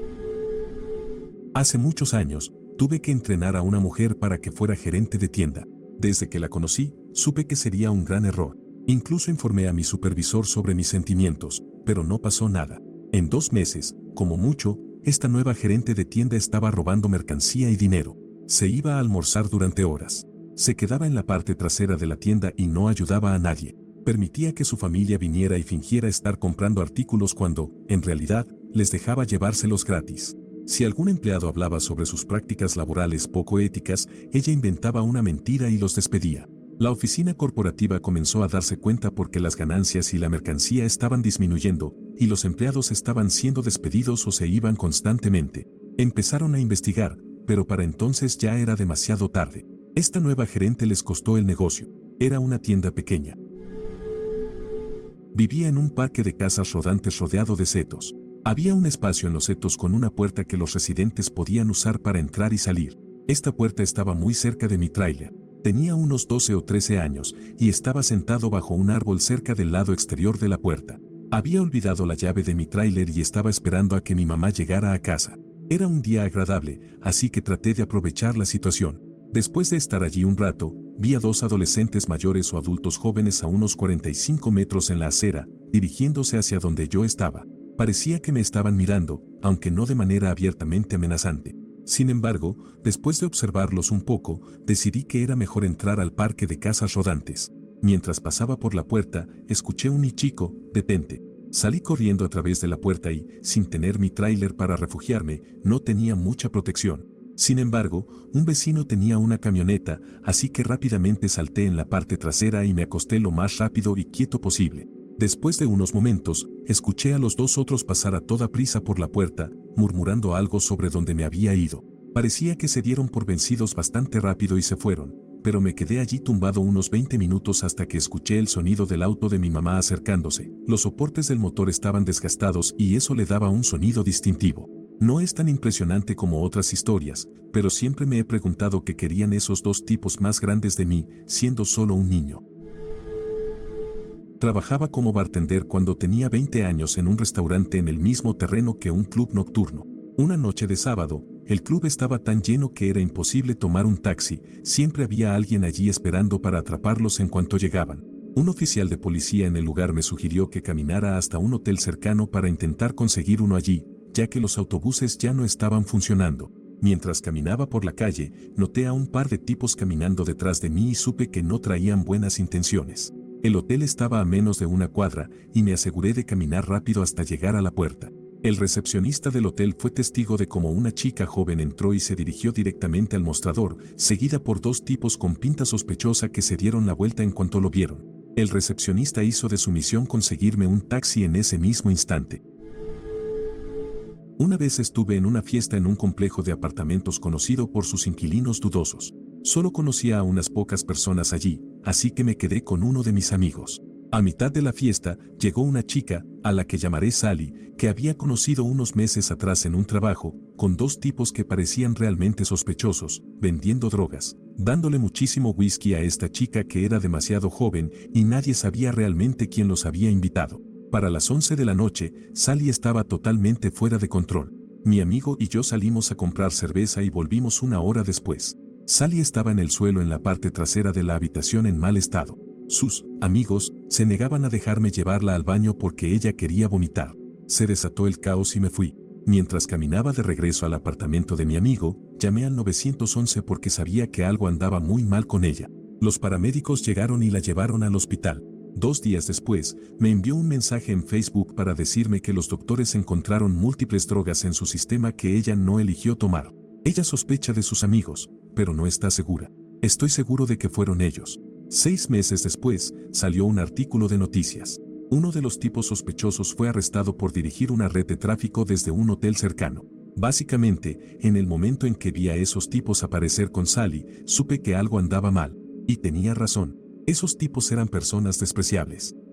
Hace muchos años, tuve que entrenar a una mujer para que fuera gerente de tienda. Desde que la conocí, supe que sería un gran error. Incluso informé a mi supervisor sobre mis sentimientos, pero no pasó nada. En dos meses, como mucho, esta nueva gerente de tienda estaba robando mercancía y dinero. Se iba a almorzar durante horas. Se quedaba en la parte trasera de la tienda y no ayudaba a nadie. Permitía que su familia viniera y fingiera estar comprando artículos cuando, en realidad, les dejaba llevárselos gratis. Si algún empleado hablaba sobre sus prácticas laborales poco éticas, ella inventaba una mentira y los despedía. La oficina corporativa comenzó a darse cuenta porque las ganancias y la mercancía estaban disminuyendo, y los empleados estaban siendo despedidos o se iban constantemente. Empezaron a investigar, pero para entonces ya era demasiado tarde. Esta nueva gerente les costó el negocio. Era una tienda pequeña. Vivía en un parque de casas rodantes rodeado de setos. Había un espacio en los setos con una puerta que los residentes podían usar para entrar y salir. Esta puerta estaba muy cerca de mi tráiler. Tenía unos doce o trece años y estaba sentado bajo un árbol cerca del lado exterior de la puerta. Había olvidado la llave de mi tráiler y estaba esperando a que mi mamá llegara a casa. Era un día agradable, así que traté de aprovechar la situación. Después de estar allí un rato, vi a dos adolescentes mayores o adultos jóvenes a unos cuarenta y cinco metros en la acera, dirigiéndose hacia donde yo estaba. Parecía que me estaban mirando, aunque no de manera abiertamente amenazante. Sin embargo, después de observarlos un poco, decidí que era mejor entrar al parque de casas rodantes. Mientras pasaba por la puerta, escuché un "Ichiko, detente". Salí corriendo a través de la puerta y, sin tener mi tráiler para refugiarme, no tenía mucha protección. Sin embargo, un vecino tenía una camioneta, así que rápidamente salté en la parte trasera y me acosté lo más rápido y quieto posible. Después de unos momentos, escuché a los dos otros pasar a toda prisa por la puerta, murmurando algo sobre dónde me había ido. Parecía que se dieron por vencidos bastante rápido y se fueron, pero me quedé allí tumbado unos veinte minutos hasta que escuché el sonido del auto de mi mamá acercándose. Los soportes del motor estaban desgastados y eso le daba un sonido distintivo. No es tan impresionante como otras historias, pero siempre me he preguntado qué querían esos dos tipos más grandes de mí, siendo solo un niño. Trabajaba como bartender cuando tenía veinte años en un restaurante en el mismo terreno que un club nocturno. Una noche de sábado, el club estaba tan lleno que era imposible tomar un taxi, siempre había alguien allí esperando para atraparlos en cuanto llegaban. Un oficial de policía en el lugar me sugirió que caminara hasta un hotel cercano para intentar conseguir uno allí, ya que los autobuses ya no estaban funcionando. Mientras caminaba por la calle, noté a un par de tipos caminando detrás de mí y supe que no traían buenas intenciones. El hotel estaba a menos de una cuadra y me aseguré de caminar rápido hasta llegar a la puerta. El recepcionista del hotel fue testigo de cómo una chica joven entró y se dirigió directamente al mostrador, seguida por dos tipos con pinta sospechosa que se dieron la vuelta en cuanto lo vieron. El recepcionista hizo de su misión conseguirme un taxi en ese mismo instante. Una vez estuve en una fiesta en un complejo de apartamentos conocido por sus inquilinos dudosos. Solo conocía a unas pocas personas allí, así que me quedé con uno de mis amigos. A mitad de la fiesta, llegó una chica, a la que llamaré Sally, que había conocido unos meses atrás en un trabajo, con dos tipos que parecían realmente sospechosos, vendiendo drogas, dándole muchísimo whisky a esta chica que era demasiado joven y nadie sabía realmente quién los había invitado. Para las once de la noche, Sally estaba totalmente fuera de control. Mi amigo y yo salimos a comprar cerveza y volvimos una hora después. Sally estaba en el suelo en la parte trasera de la habitación en mal estado. Sus amigos se negaban a dejarme llevarla al baño porque ella quería vomitar. Se desató el caos y me fui. Mientras caminaba de regreso al apartamento de mi amigo, llamé al nueve once porque sabía que algo andaba muy mal con ella. Los paramédicos llegaron y la llevaron al hospital. Dos días después, me envió un mensaje en Facebook para decirme que los doctores encontraron múltiples drogas en su sistema que ella no eligió tomar. Ella sospecha de sus amigos, pero no está segura. Estoy seguro de que fueron ellos. Seis meses después, salió un artículo de noticias. Uno de los tipos sospechosos fue arrestado por dirigir una red de tráfico desde un hotel cercano. Básicamente, en el momento en que vi a esos tipos aparecer con Sally, supe que algo andaba mal. Y tenía razón. Esos tipos eran personas despreciables.